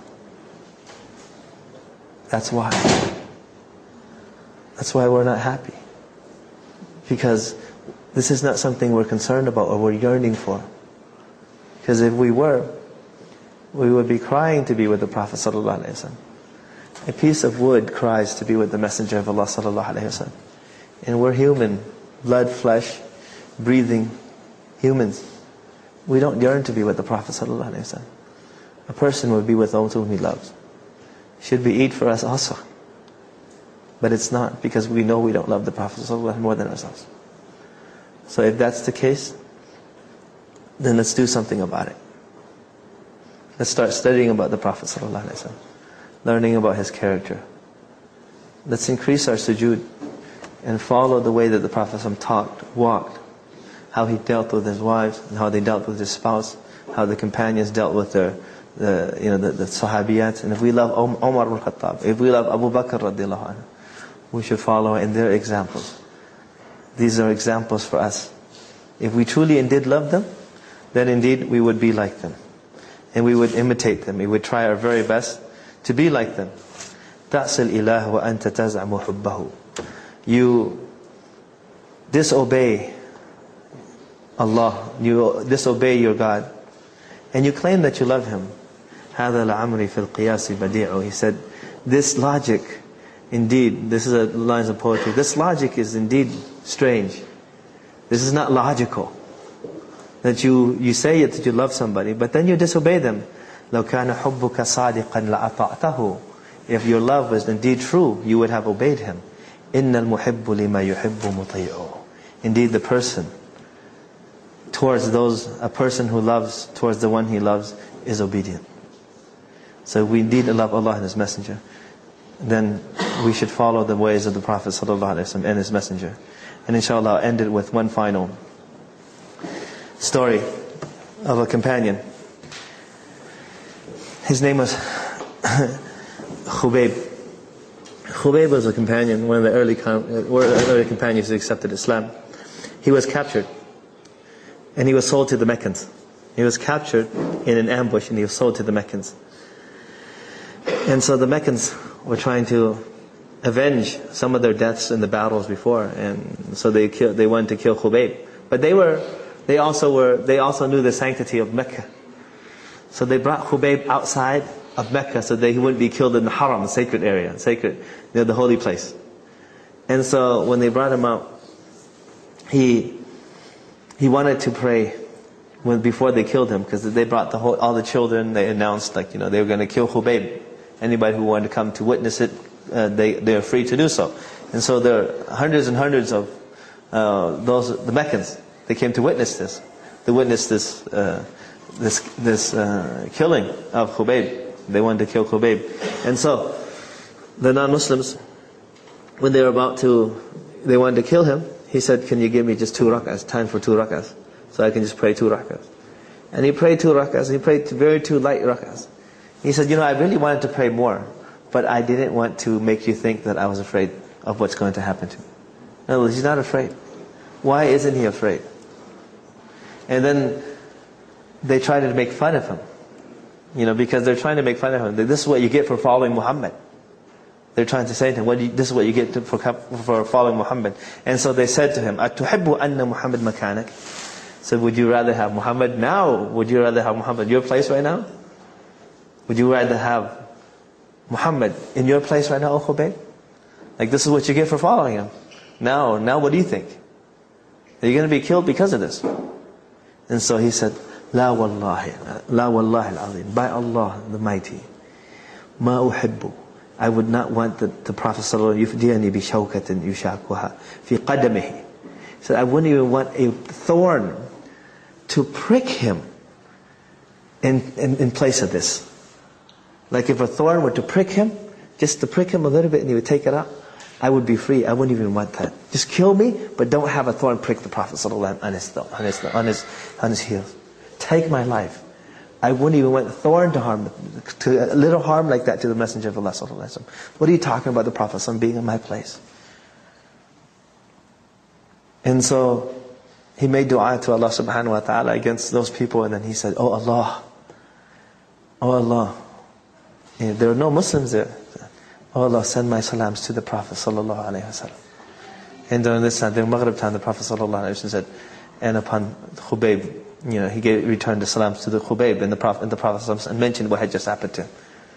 That's why. That's why we're not happy. Because this is not something we're concerned about or we're yearning for. Because if we were, we would be crying to be with the Prophet ﷺ. A piece of wood cries to be with the Messenger of Allah ﷺ. And we're human, blood, flesh, breathing humans. We don't yearn to be with the Prophet ﷺ. A person would be with those whom he loves. Should be Eid for us also. But it's not, because we know we don't love the Prophet ﷺ more than ourselves. So if that's the case, then let's do something about it. Let's start studying about the Prophet ﷺ, learning about his character. Let's increase our sujood and follow the way that the Prophet ﷺ talked, walked, how he dealt with his wives, and how they dealt with his spouse, how the companions dealt with the sahabiyat. And if we love Umar ibn Khattab, if we love Abu Bakr radiallahu anhu, we should follow in their examples. These are examples for us. If we truly indeed love them, then indeed we would be like them. And we would imitate them. We would try our very best to be like them. تَعْصِ الْإِلَهَ وَأَنْتَ تَزْعَمُ حُبَّهُ. You disobey Allah, you disobey your God, and you claim that you love Him. هَذَا لَعَمْرِي فِي الْقِيَاسِ بَدِيعُ. He said, this logic, indeed, this is a lines of poetry, this logic is indeed strange. This is not logical. That you say it that you love somebody, but then you disobey them. لَوْ كَانَ حُبُّكَ صَادِقًا لَأَطَعْتَهُ. If your love was indeed true, you would have obeyed him. إِنَّ الْمُحِبُّ لِمَا يُحِبُّ مُطِيعُ. Indeed, the person a person who loves towards the one he loves is obedient. So we indeed love Allah and His Messenger, then we should follow the ways of the Prophet ﷺ and His Messenger. And inshallah, I'll end it with one final story of a companion. His name was Khubayb. Khubayb was a companion, one of the early companions who accepted Islam. He was captured, and he was sold to the Meccans. He was captured in an ambush, and he was sold to the Meccans. And so the Meccans were trying to avenge some of their deaths in the battles before, and so they wanted to kill Khubayb. But they also knew the sanctity of Mecca. So they brought Khubayb outside of Mecca so that he wouldn't be killed in the Haram, the sacred area, the holy place. And so when they brought him out, he wanted to pray before they killed him, because they brought all the children. They announced they were going to kill Khubayb. Anybody who wanted to come to witness it, they are free to do so. And so there are hundreds and hundreds of the Meccans. They came to witness this. They witnessed this killing of Khubayb. They wanted to kill Khubayb. And so, the non-Muslims, when they wanted to kill him, he said, can you give me just 2 rak'ahs, time for 2 rak'ahs, so I can just pray 2 rak'ahs. And he prayed 2 rak'ahs, he prayed 2 light rak'ahs. He said, I really wanted to pray more, but I didn't want to make you think that I was afraid of what's going to happen to me. In other words, he's not afraid. Why isn't he afraid? And then they tried to make fun of him. Because they're trying to make fun of him. This is what you get for following Muhammad. They're trying to say to him, this is what you get for following Muhammad. And so they said to him, أَتُحِبُّ أَنَّ مُحَمَّدْ مَكَانَكَ? So would you rather have Muhammad now? Would you rather have Muhammad your place right now? Would you rather have Muhammad in your place right now, O Khubayb? Like, this is what you get for following him. Now what do you think? Are you going to be killed because of this? And so he said, لا والله العظيم, by Allah the Mighty, ما أحب, I would not want the Prophet ﷺ يفديني بشوكة يشاكها في قدمه. He said, I wouldn't even want a thorn to prick him in place of this. Like if a thorn were to prick him, just to prick him a little bit and he would take it out, I would be free. I wouldn't even want that. Just kill me, but don't have a thorn prick the Prophet ﷺ on his heels. Take my life. I wouldn't even want a thorn to a little harm like that to the Messenger of Allah ﷺ. What are you talking about the Prophet ﷺ being in my place? And so he made dua to Allah subhanahu wa ta'ala against those people, and then he said, Oh Allah, there are no Muslims there. Oh Allah, send my salams to the Prophet sallallahu alaihi wasallam. And during this time, during Maghrib time, the Prophet sallallahu alaihi wasallam said, and upon Khubayb, he returned the salams to the Khubayb, and the Prophet sallallahu mentioned what had just happened to him,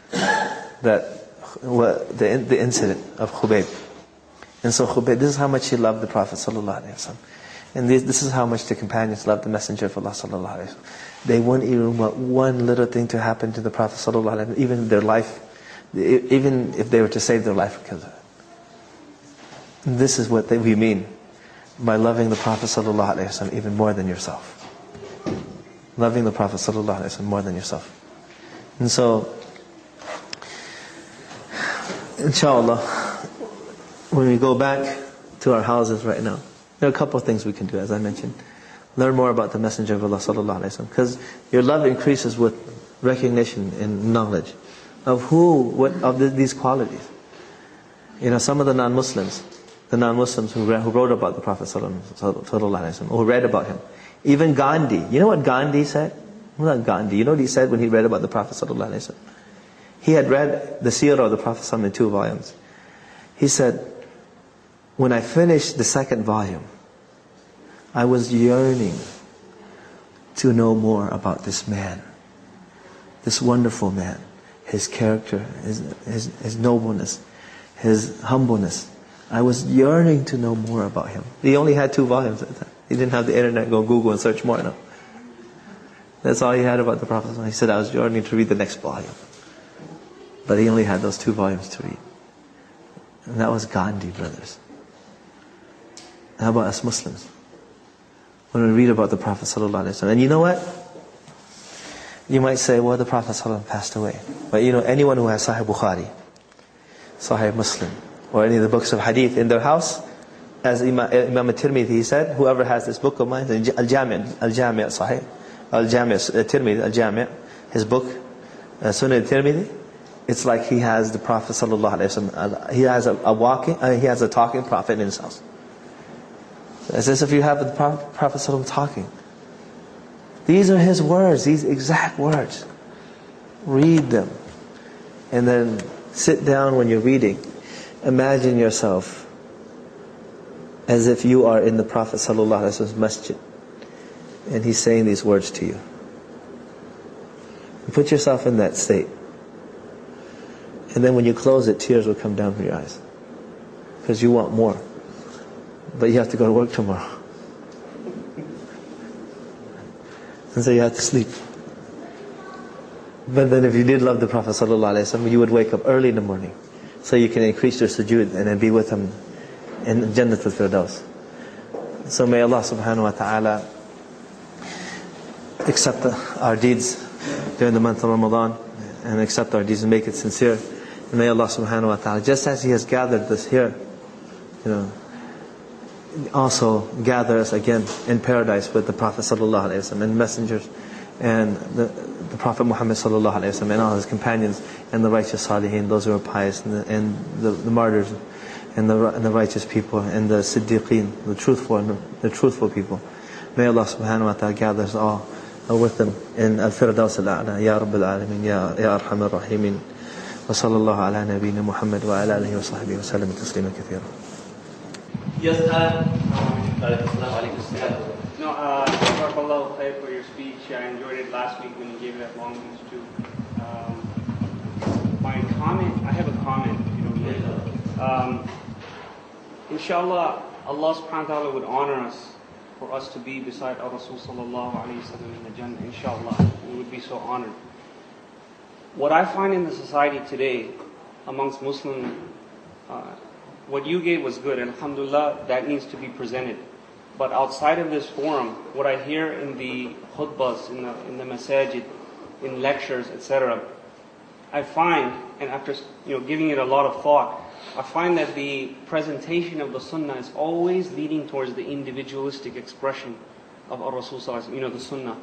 the incident of Khubayb. And so Khubayb, this is how much he loved the Prophet sallallahu alaihi wasallam, and this is how much the companions loved the Messenger of Allah sallallahu alaihi wasallam. They wouldn't even want one little thing to happen to the Prophet sallallahu alaihi wasallam, even their life. Even if they were to save their life because of it. This is what we mean by loving the Prophet ﷺ even more than yourself. Loving the Prophet ﷺ more than yourself. And so, inshallah, when we go back to our houses right now, there are a couple of things we can do, as I mentioned. Learn more about the Messenger of Allah ﷺ, because your love increases with recognition and knowledge of these qualities. Some of the non-Muslims who wrote about the Prophet ﷺ, who read about him. Even Gandhi. You know what Gandhi said? Not Gandhi. You know what he said when he read about the Prophet ﷺ? He had read the seerah of the Prophet ﷺ in 2 volumes. He said, when I finished the 2nd volume, I was yearning to know more about this man, this wonderful man. His character, his nobleness, his humbleness. I was yearning to know more about him. He only had 2 volumes at the time. He didn't have the internet, go Google and search more. No. That's all he had about the Prophet. He said, I was yearning to read the next volume. But he only had those 2 volumes to read. And that was Gandhi, brothers. How about us Muslims? When we read about the Prophet ﷺ. And you know what? You might say, well, the Prophet ﷺ passed away. But anyone who has Sahih Bukhari, Sahih Muslim, or any of the books of hadith in their house, as Imam al-Tirmidhi, he said, whoever has this book of mine, Al-Jami' Sahih, Al-Jami' Tirmidhi, Al-Jami', his book, Sunan al-Tirmidhi, it's like he has the Prophet ﷺ, he has he has a talking Prophet in his house. It's as if you have the Prophet ﷺ talking. These are his words, these exact words. Read them. And then sit down when you're reading. Imagine yourself as if you are in the Prophet ﷺ's masjid. And he's saying these words to you. And put yourself in that state. And then when you close it, tears will come down from your eyes. Because you want more. But you have to go to work tomorrow. And so you have to sleep. But then if you did love the Prophet ﷺ, you would wake up early in the morning, so you can increase your sujood and then be with him in Jannat al-Firdaus. So may Allah subhanahu wa ta'ala accept our deeds during the month of Ramadan, and accept our deeds and make it sincere. And may Allah subhanahu wa ta'ala, just as He has gathered us here, also gather us again in paradise with the Prophet sallallahu alaihi wasallam and messengers, and the Prophet Muhammad sallallahu alaihi wasallam and all his companions, and the righteous salihin, those who are pious, and the martyrs, and the righteous people, and the siddiqeen, the truthful people. May Allah subhanahu wa ta'ala gather us all with them in Al-Firdaus Al-A'la, Ya Rabbil Alameen, Ya Arhamar Rahimin. Wa sallallahu ala nabiyyina Muhammad wa ala alihi wa sahbihi wa sallam taslima kathira. Yes, no, barakallahu khair for your speech. I enjoyed it last week when you gave that long speech too. My comment, I have a comment, if you don't mind. Inshallah, Allah subhanahu wa ta'ala would honor us for us to be beside our Rasul sallallahu alayhi wa sallam in the Jannah. Inshallah, we would be so honored. What I find in the society today, amongst Muslims, what you gave was good, and alhamdulillah, that needs to be presented. But outside of this forum, what I hear in the khutbahs, in the masajid, in lectures, etc., I find, and after giving it a lot of thought, I find that the presentation of the sunnah is always leading towards the individualistic expression of our Rasul sallallahu alaihi wasallam, the sunnah.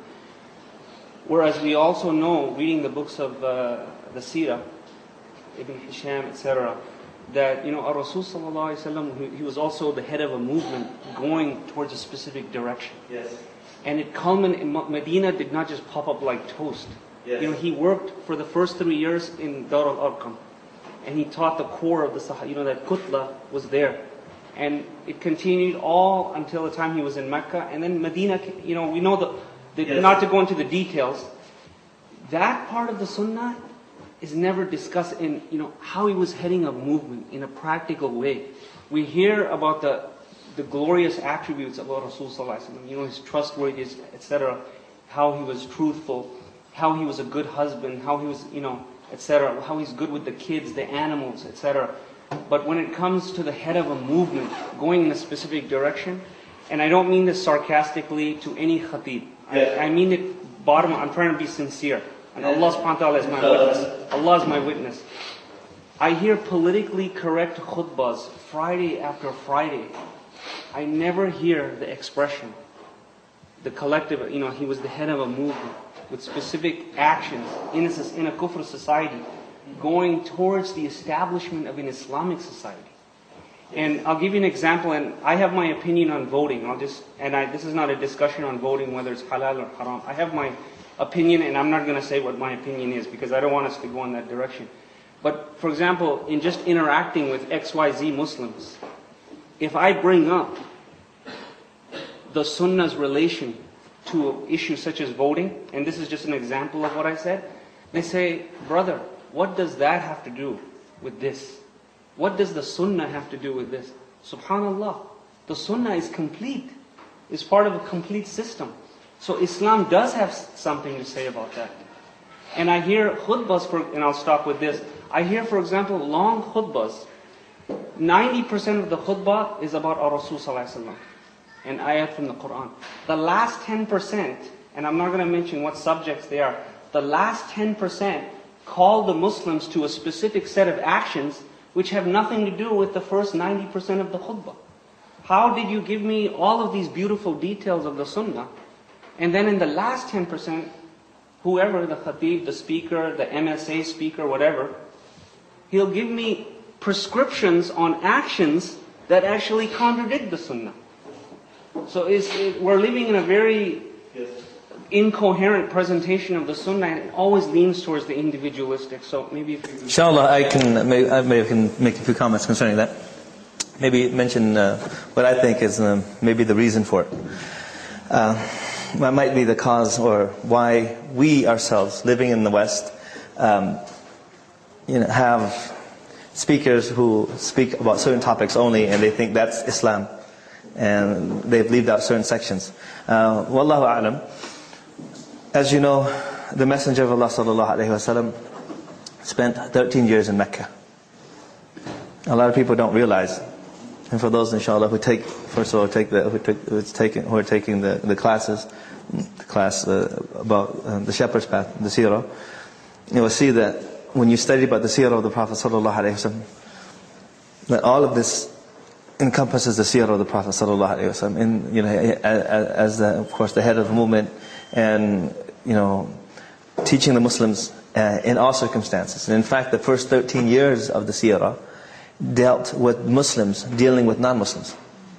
Whereas we also know, reading the books of the Seerah, Ibn Hisham, etc., that our Rasul sallallahu alaihi wasallam, he was also the head of a movement going towards a specific direction. Yes. And it culminated in Medina, did not just pop up like toast. Yes. He worked for the first 3 years in Dar al-Arqam, and he taught the core of the Sahaba. That Kutla was there, and it continued all until the time he was in Mecca, and then Medina. We know Yes. Not to go into the details. That part of the Sunnah is never discussed in how he was heading a movement in a practical way. We hear about the glorious attributes of our Rasul sallallahu alaihi wasallam, his trustworthiness, etc., how he was truthful, how he was a good husband, how he was, etc., how he's good with the kids, the animals, etc. But when it comes to the head of a movement going in a specific direction, and I don't mean this sarcastically to any khatib, I mean it bottom, I'm trying to be sincere. And Allah subhanahu wa ta'ala is my witness. Allah is my witness. I hear politically correct khutbahs Friday after Friday. I never hear the expression, the collective, he was the head of a movement with specific actions in a kufr society going towards the establishment of an Islamic society. And I'll give you an example, and I have my opinion on voting. This is not a discussion on voting, whether it's halal or haram. I have my opinion, and I'm not going to say what my opinion is because I don't want us to go in that direction. But for example, in just interacting with XYZ Muslims, if I bring up the Sunnah's relation to issues such as voting, and this is just an example of what I said, they say, brother, what does that have to do with this? What does the Sunnah have to do with this? Subhanallah, the Sunnah is complete. It's part of a complete system. So Islam does have something to say about that. And I hear khutbahs, and I'll stop with this. I hear, for example, long khutbahs. 90% of the khutbah is about our Rasul sallallahu alaihi wasallam, and ayat from the Quran. The last 10%, and I'm not going to mention what subjects they are, the last 10% call the Muslims to a specific set of actions which have nothing to do with the first 90% of the khutbah. How did you give me all of these beautiful details of the Sunnah, and then in the last 10%, whoever, the khatib, the speaker, the MSA speaker, whatever, he'll give me prescriptions on actions that actually contradict the Sunnah. So we're living in a very incoherent presentation of the Sunnah, and it always leans towards the individualistic. So maybe if you... Inshallah, I can make a few comments concerning that. Maybe mention what I think is maybe the reason for it. What might be the cause, or why we ourselves, living in the West, have speakers who speak about certain topics only, and they think that's Islam, and they've leaved out certain sections. Wallahu a'lam. As you know, the Messenger of Allah sallallahu alaihi wasallam spent 13 years in Mecca. A lot of people don't realize, and for those inshallah who are taking the classes, class about the shepherd's path, the seerah, you will see that when you study about the seerah of the Prophet ﷺ, that all of this encompasses the seerah of the Prophet ﷺ, and as of course the head of the movement, and teaching the Muslims in all circumstances. And in fact, the first 13 years of the seerah dealt with Muslims dealing with non-Muslims.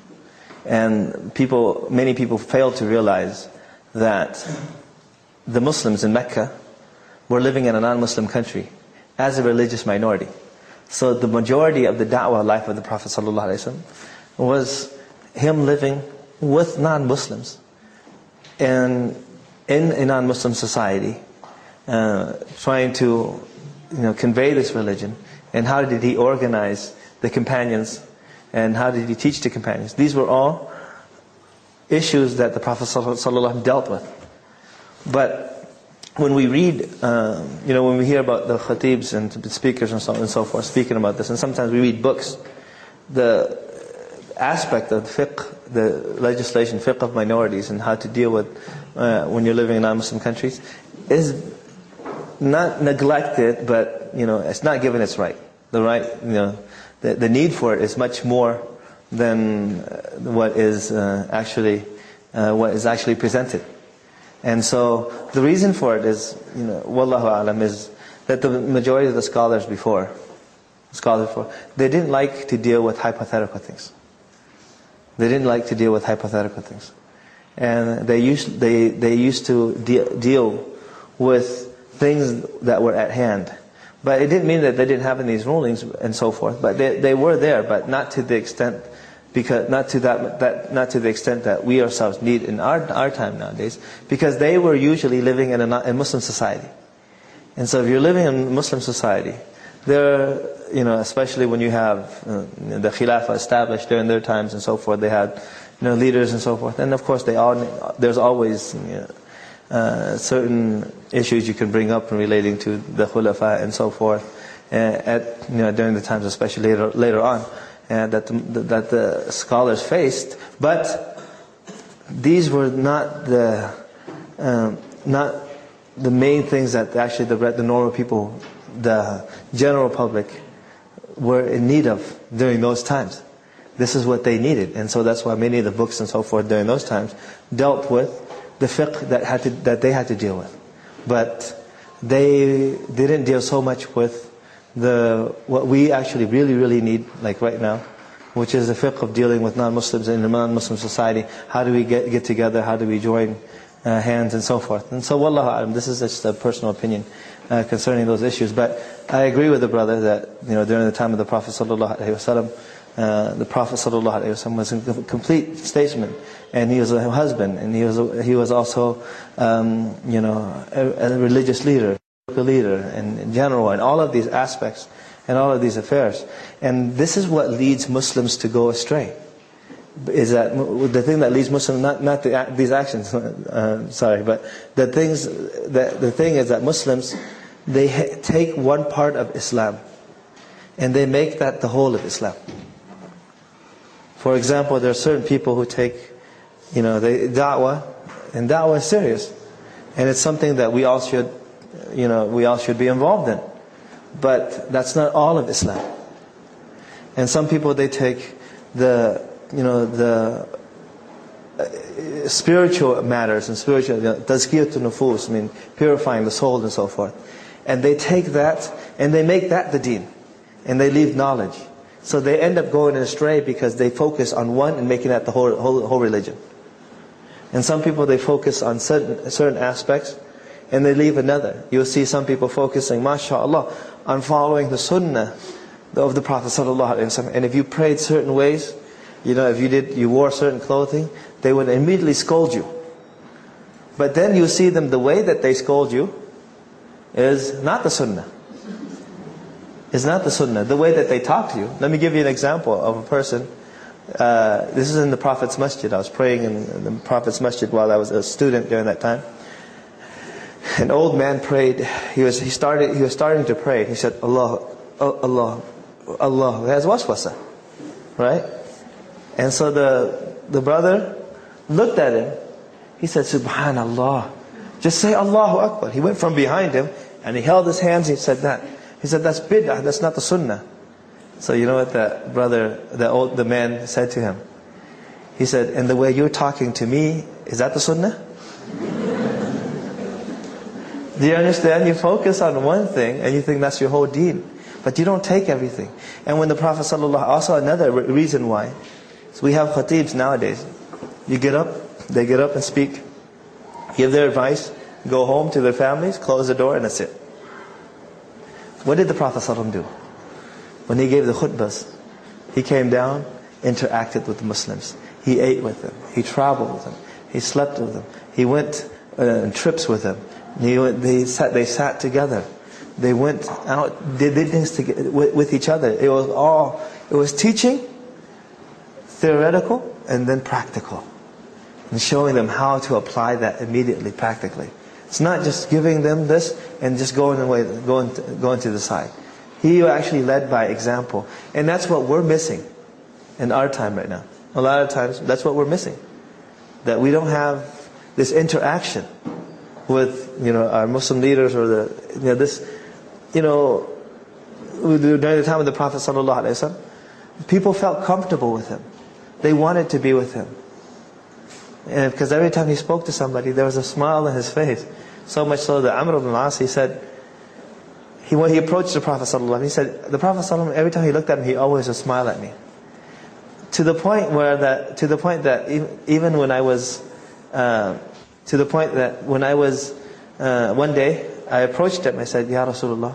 And many people fail to realize that the Muslims in Mecca were living in a non-Muslim country as a religious minority. So the majority of the da'wah life of the Prophet ﷺ was him living with non-Muslims and in a non-Muslim society, trying to convey this religion. And how did he organize the companions, and how did he teach the companions? These were all issues that the Prophet ﷺ dealt with. But when we read, when we hear about the khatibs and the speakers and so forth speaking about this, and sometimes we read books, the aspect of the fiqh, the legislation, fiqh of minorities, and how to deal with when you're living in non-Muslim countries, is not neglected, but it's not given its right. The right, the need for it is much more than what is actually presented. And so the reason for it is, wallahu a'lam, is that the majority of the scholars before, they didn't like to deal with hypothetical things. They didn't like to deal with hypothetical things, and they used to deal with things that were at hand. But it didn't mean that they didn't have these rulings and so forth. But they were there, but not to the extent, not to the extent that we ourselves need in our time nowadays. Because they were usually living in a Muslim society, and so if you're living in a Muslim society, there, especially when you have the Khilafah established during their times and so forth, they had leaders and so forth, and of course there's always certain issues you can bring up relating to the Khulafa and so forth during the times, especially later on, that the scholars faced. But these were not the main things that actually the normal people, the general public, were in need of during those times. This is what they needed, and so that's why many of the books and so forth during those times dealt with the fiqh that they had to deal with. But they didn't deal so much with what we actually really need, like right now, which is the fiqh of dealing with non-Muslims in a non-Muslim society. How do we get together? How do we join hands and so forth? And so, wallahu a'lam, this is just a personal opinion concerning those issues. But I agree with the brother that during the time of the Prophet sallallahu alaihi wasallam, the Prophet ﷺ was a complete statesman, and he was a husband, and he was also a religious leader, and in general, and all of these aspects and all of these affairs. And this is what leads Muslims to go astray. Is that the thing that leads Muslims, not these actions, but the thing is that Muslims, they take one part of Islam and they make that the whole of Islam. For example, there are certain people who take, the da'wah, and da'wah is serious, and it's something that we all should be involved in. But that's not all of Islam. And some people, they take the spiritual matters and spiritual tazkiyatun nufus, purifying the soul and so forth, and they take that and they make that the deen, and they leave knowledge. So they end up going astray because they focus on one and making that the whole religion. And some people, they focus on certain aspects and they leave another. You'll see some people focusing, mashallah, on following the sunnah of the Prophet ﷺ. And if you prayed certain ways, if you wore certain clothing, they would immediately scold you. But then you see them, the way that they scold you is not the sunnah. It's not the sunnah, the way that they talk to you. Let me give you an example of a person. This is in the Prophet's masjid. I was praying in the Prophet's masjid while I was a student during that time. An old man prayed. He was starting to pray. He said, Allah, Allah, Allah. He has waswasa, right? And so the brother looked at him, He said, Subhanallah. Just say Allahu Akbar. He went from behind him and he held his hands. He said that. He said, that's bid'ah. That's not the sunnah. So you know what that brother, the man said to him? He said, and the way you're talking to me, is that the sunnah? Do you understand? You focus on one thing and you think that's your whole deen. But you don't take everything. And when the Prophet ﷺ, also another reason why, so we have khatibs nowadays. You get up, they get up and speak, give their advice, go home to their families, close the door, and that's it. What did the Prophet ﷺ do? When he gave the khutbahs, he came down, interacted with the Muslims. He ate with them. He traveled with them. He slept with them. He went on trips with them. They sat together. They went out, they did things together with each other. It was teaching, theoretical, and then practical. And showing them how to apply that immediately, practically. It's not just giving them this and just going to the side. He actually led by example. And that's what we're missing in our time right now. A lot of times, that's what we're missing. That we don't have this interaction with, our Muslim leaders or during the time of the Prophet ﷺ, people felt comfortable with him. They wanted to be with him. And because every time he spoke to somebody, there was a smile on his face. So much so that Amr ibn al-As, he said, when he approached the Prophet ﷺ, he said, the Prophet ﷺ, every time he looked at me, he always would smile at me. To the point that even when I was, one day, I approached him, I said, Ya Rasulullah,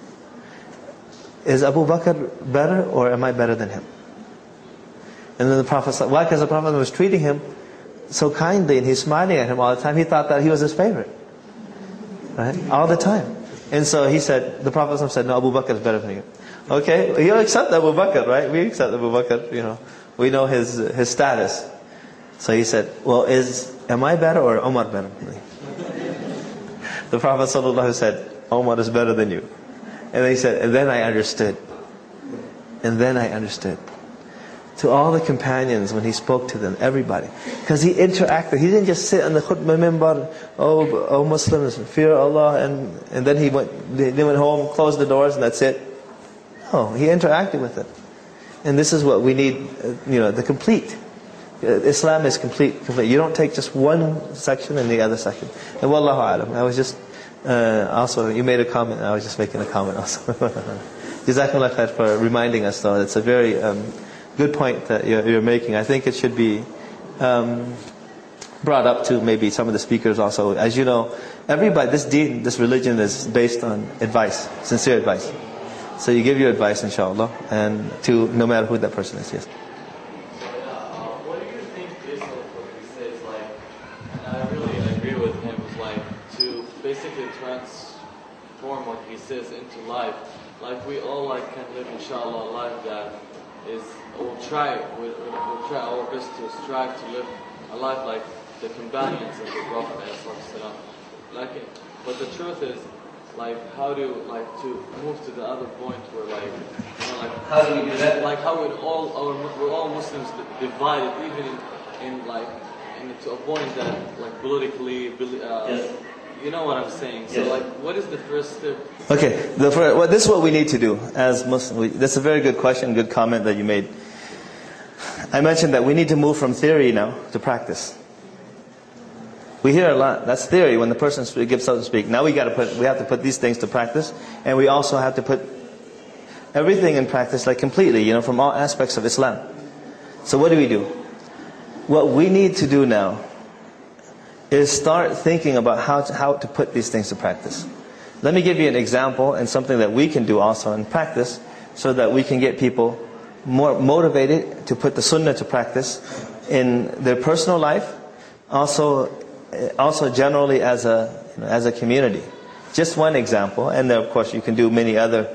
is Abu Bakr better or am I better than him? And then the Prophet, why? Because the Prophet was treating him so kindly and he's smiling at him all the time. He thought that he was his favorite. Right? All the time. And so he said, the Prophet said, no, Abu Bakr is better than you. Okay, you'll accept Abu Bakr, right? We accept Abu Bakr, we know his status. So he said, well, am I better or Umar better? The Prophet ﷺ said, Umar is better than you. And then he said, and then I understood. And then I understood. To all the companions when he spoke to them, everybody. Because he interacted. He didn't just sit on the khutbah minbar, oh Muslims, fear Allah, and then they went home, closed the doors, and that's it. No, he interacted with them. And this is what we need, the complete. Islam is complete. You don't take just one section and the other section. And wallahu alam. I was just, also, you made a comment, I was just making a comment also. Jazakumullah khair for reminding us though. It's a very good point that you're making. I think it should be brought up to maybe some of the speakers also. As you know, everybody, this religion is based on advice, sincere advice. So you give your advice, inshallah, and to no matter who that person is. Yes. What do you think is what he says? And I really agree with him. To basically transform what he says into life. We all can live, inshallah, a life that is. We'll try our best to strive to live a life like the companions of the Prophet ﷺ. But the truth is, how do to move to the other point where how do we do that? How we're all Muslims divided, even in to a point that politically, yes. You know what I'm saying. So yes. What is the first step? Okay, this is what we need to do as Muslims. That's a very good question, good comment that you made. I mentioned that we need to move from theory now to practice. We hear a lot. That's theory when the person gives out to speak. Now we have to put these things to practice, and we also have to put everything in practice, completely, from all aspects of Islam. So what do? What we need to do now is start thinking about how to put these things to practice. Let me give you an example and something that we can do also in practice, so that we can get people more motivated to put the sunnah to practice in their personal life, also generally as a community. Just one example, and then of course you can do many other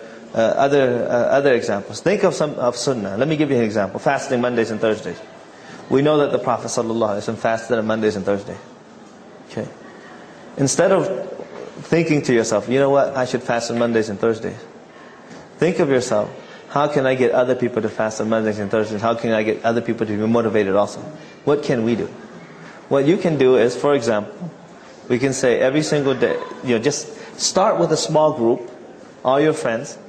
examples. Think of sunnah. Let me give you an example. Fasting Mondays and Thursdays. We know that the Prophet ﷺ fasted on Mondays and Thursdays. Okay. Instead of thinking to yourself, you know what, I should fast on Mondays and Thursdays. Think of yourself, how can I get other people to fast on Mondays and Thursdays? How can I get other people to be motivated also? What can we do? What you can do is, for example, we can say every single day, just start with a small group, all your friends.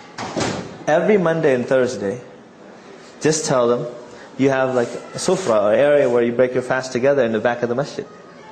Every Monday and Thursday, just tell them you have like a sufra, or area where you break your fast together in the back of the masjid.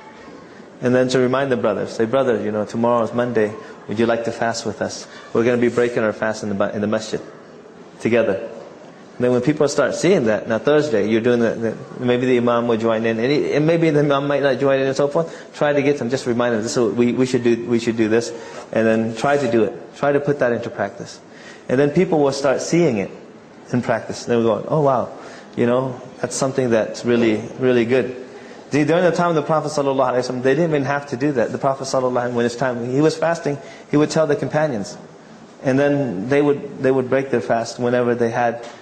And then to remind the brothers, say, brother, tomorrow is Monday, would you like to fast with us? We're going to be breaking our fast in the masjid together. And then when people start seeing that, now Thursday, you're doing maybe the imam will join in, and maybe the imam might not join in and so forth. Try to get them, just remind them, this is what we should do this, and then try to do it. Try to put that into practice. And then people will start seeing it in practice. They will go, oh wow, that's something that's really, really good. During the time of the Prophet ﷺ, they didn't even have to do that. The Prophet ﷺ, when it's time, he was fasting, he would tell the companions. And then they would break their fast whenever they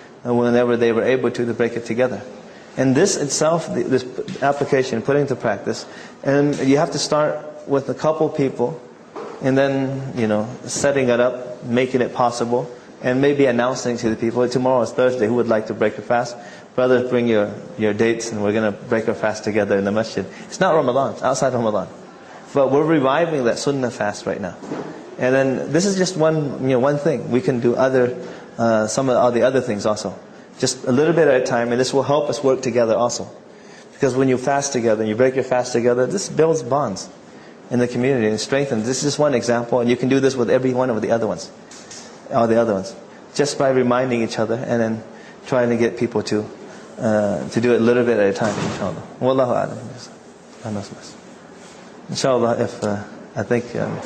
were able to break it together. And this itself, this application, putting into practice, and you have to start with a couple people, and then, setting it up, making it possible, and maybe announcing to the people, tomorrow is Thursday, who would like to break a fast? Brothers, bring your dates, and we're going to break our fast together in the masjid. It's not Ramadan, it's outside Ramadan. But we're reviving that sunnah fast right now. And then this is just one thing. We can do some of all the other things also. Just a little bit at a time, and this will help us work together also. Because when you fast together, and you break your fast together, this builds bonds in the community and strengthens. This is just one example, and you can do this with every one of the other ones. All the other ones. Just by reminding each other, and then trying to get people to do it a little bit at a time, inshallah. Wallahu a'lam. Inshallah, if I think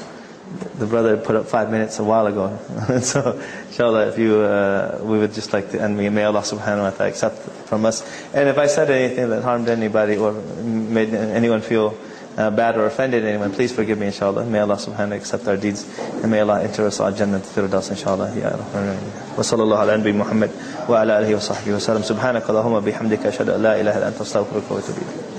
the brother put up 5 minutes a while ago. So, inshallah, if we would just like to end, may Allah subhanahu wa ta'ala accept from us. And if I said anything that harmed anybody or made anyone feel bad or offended anyone, please forgive me, inshallah. May Allah subhanahu wa ta'ala accept our deeds, and may Allah enter us all Jannat Firdaus, inshallah. Ya Rahman Rahim. Wa sallallahu ala nabi Muhammad wa ala alihi wa sahbihi wa sallam. Subhanaka Allahumma bihamdika ashhadu an la ilaha illa anta astaghfiruka wa atubu ilayk.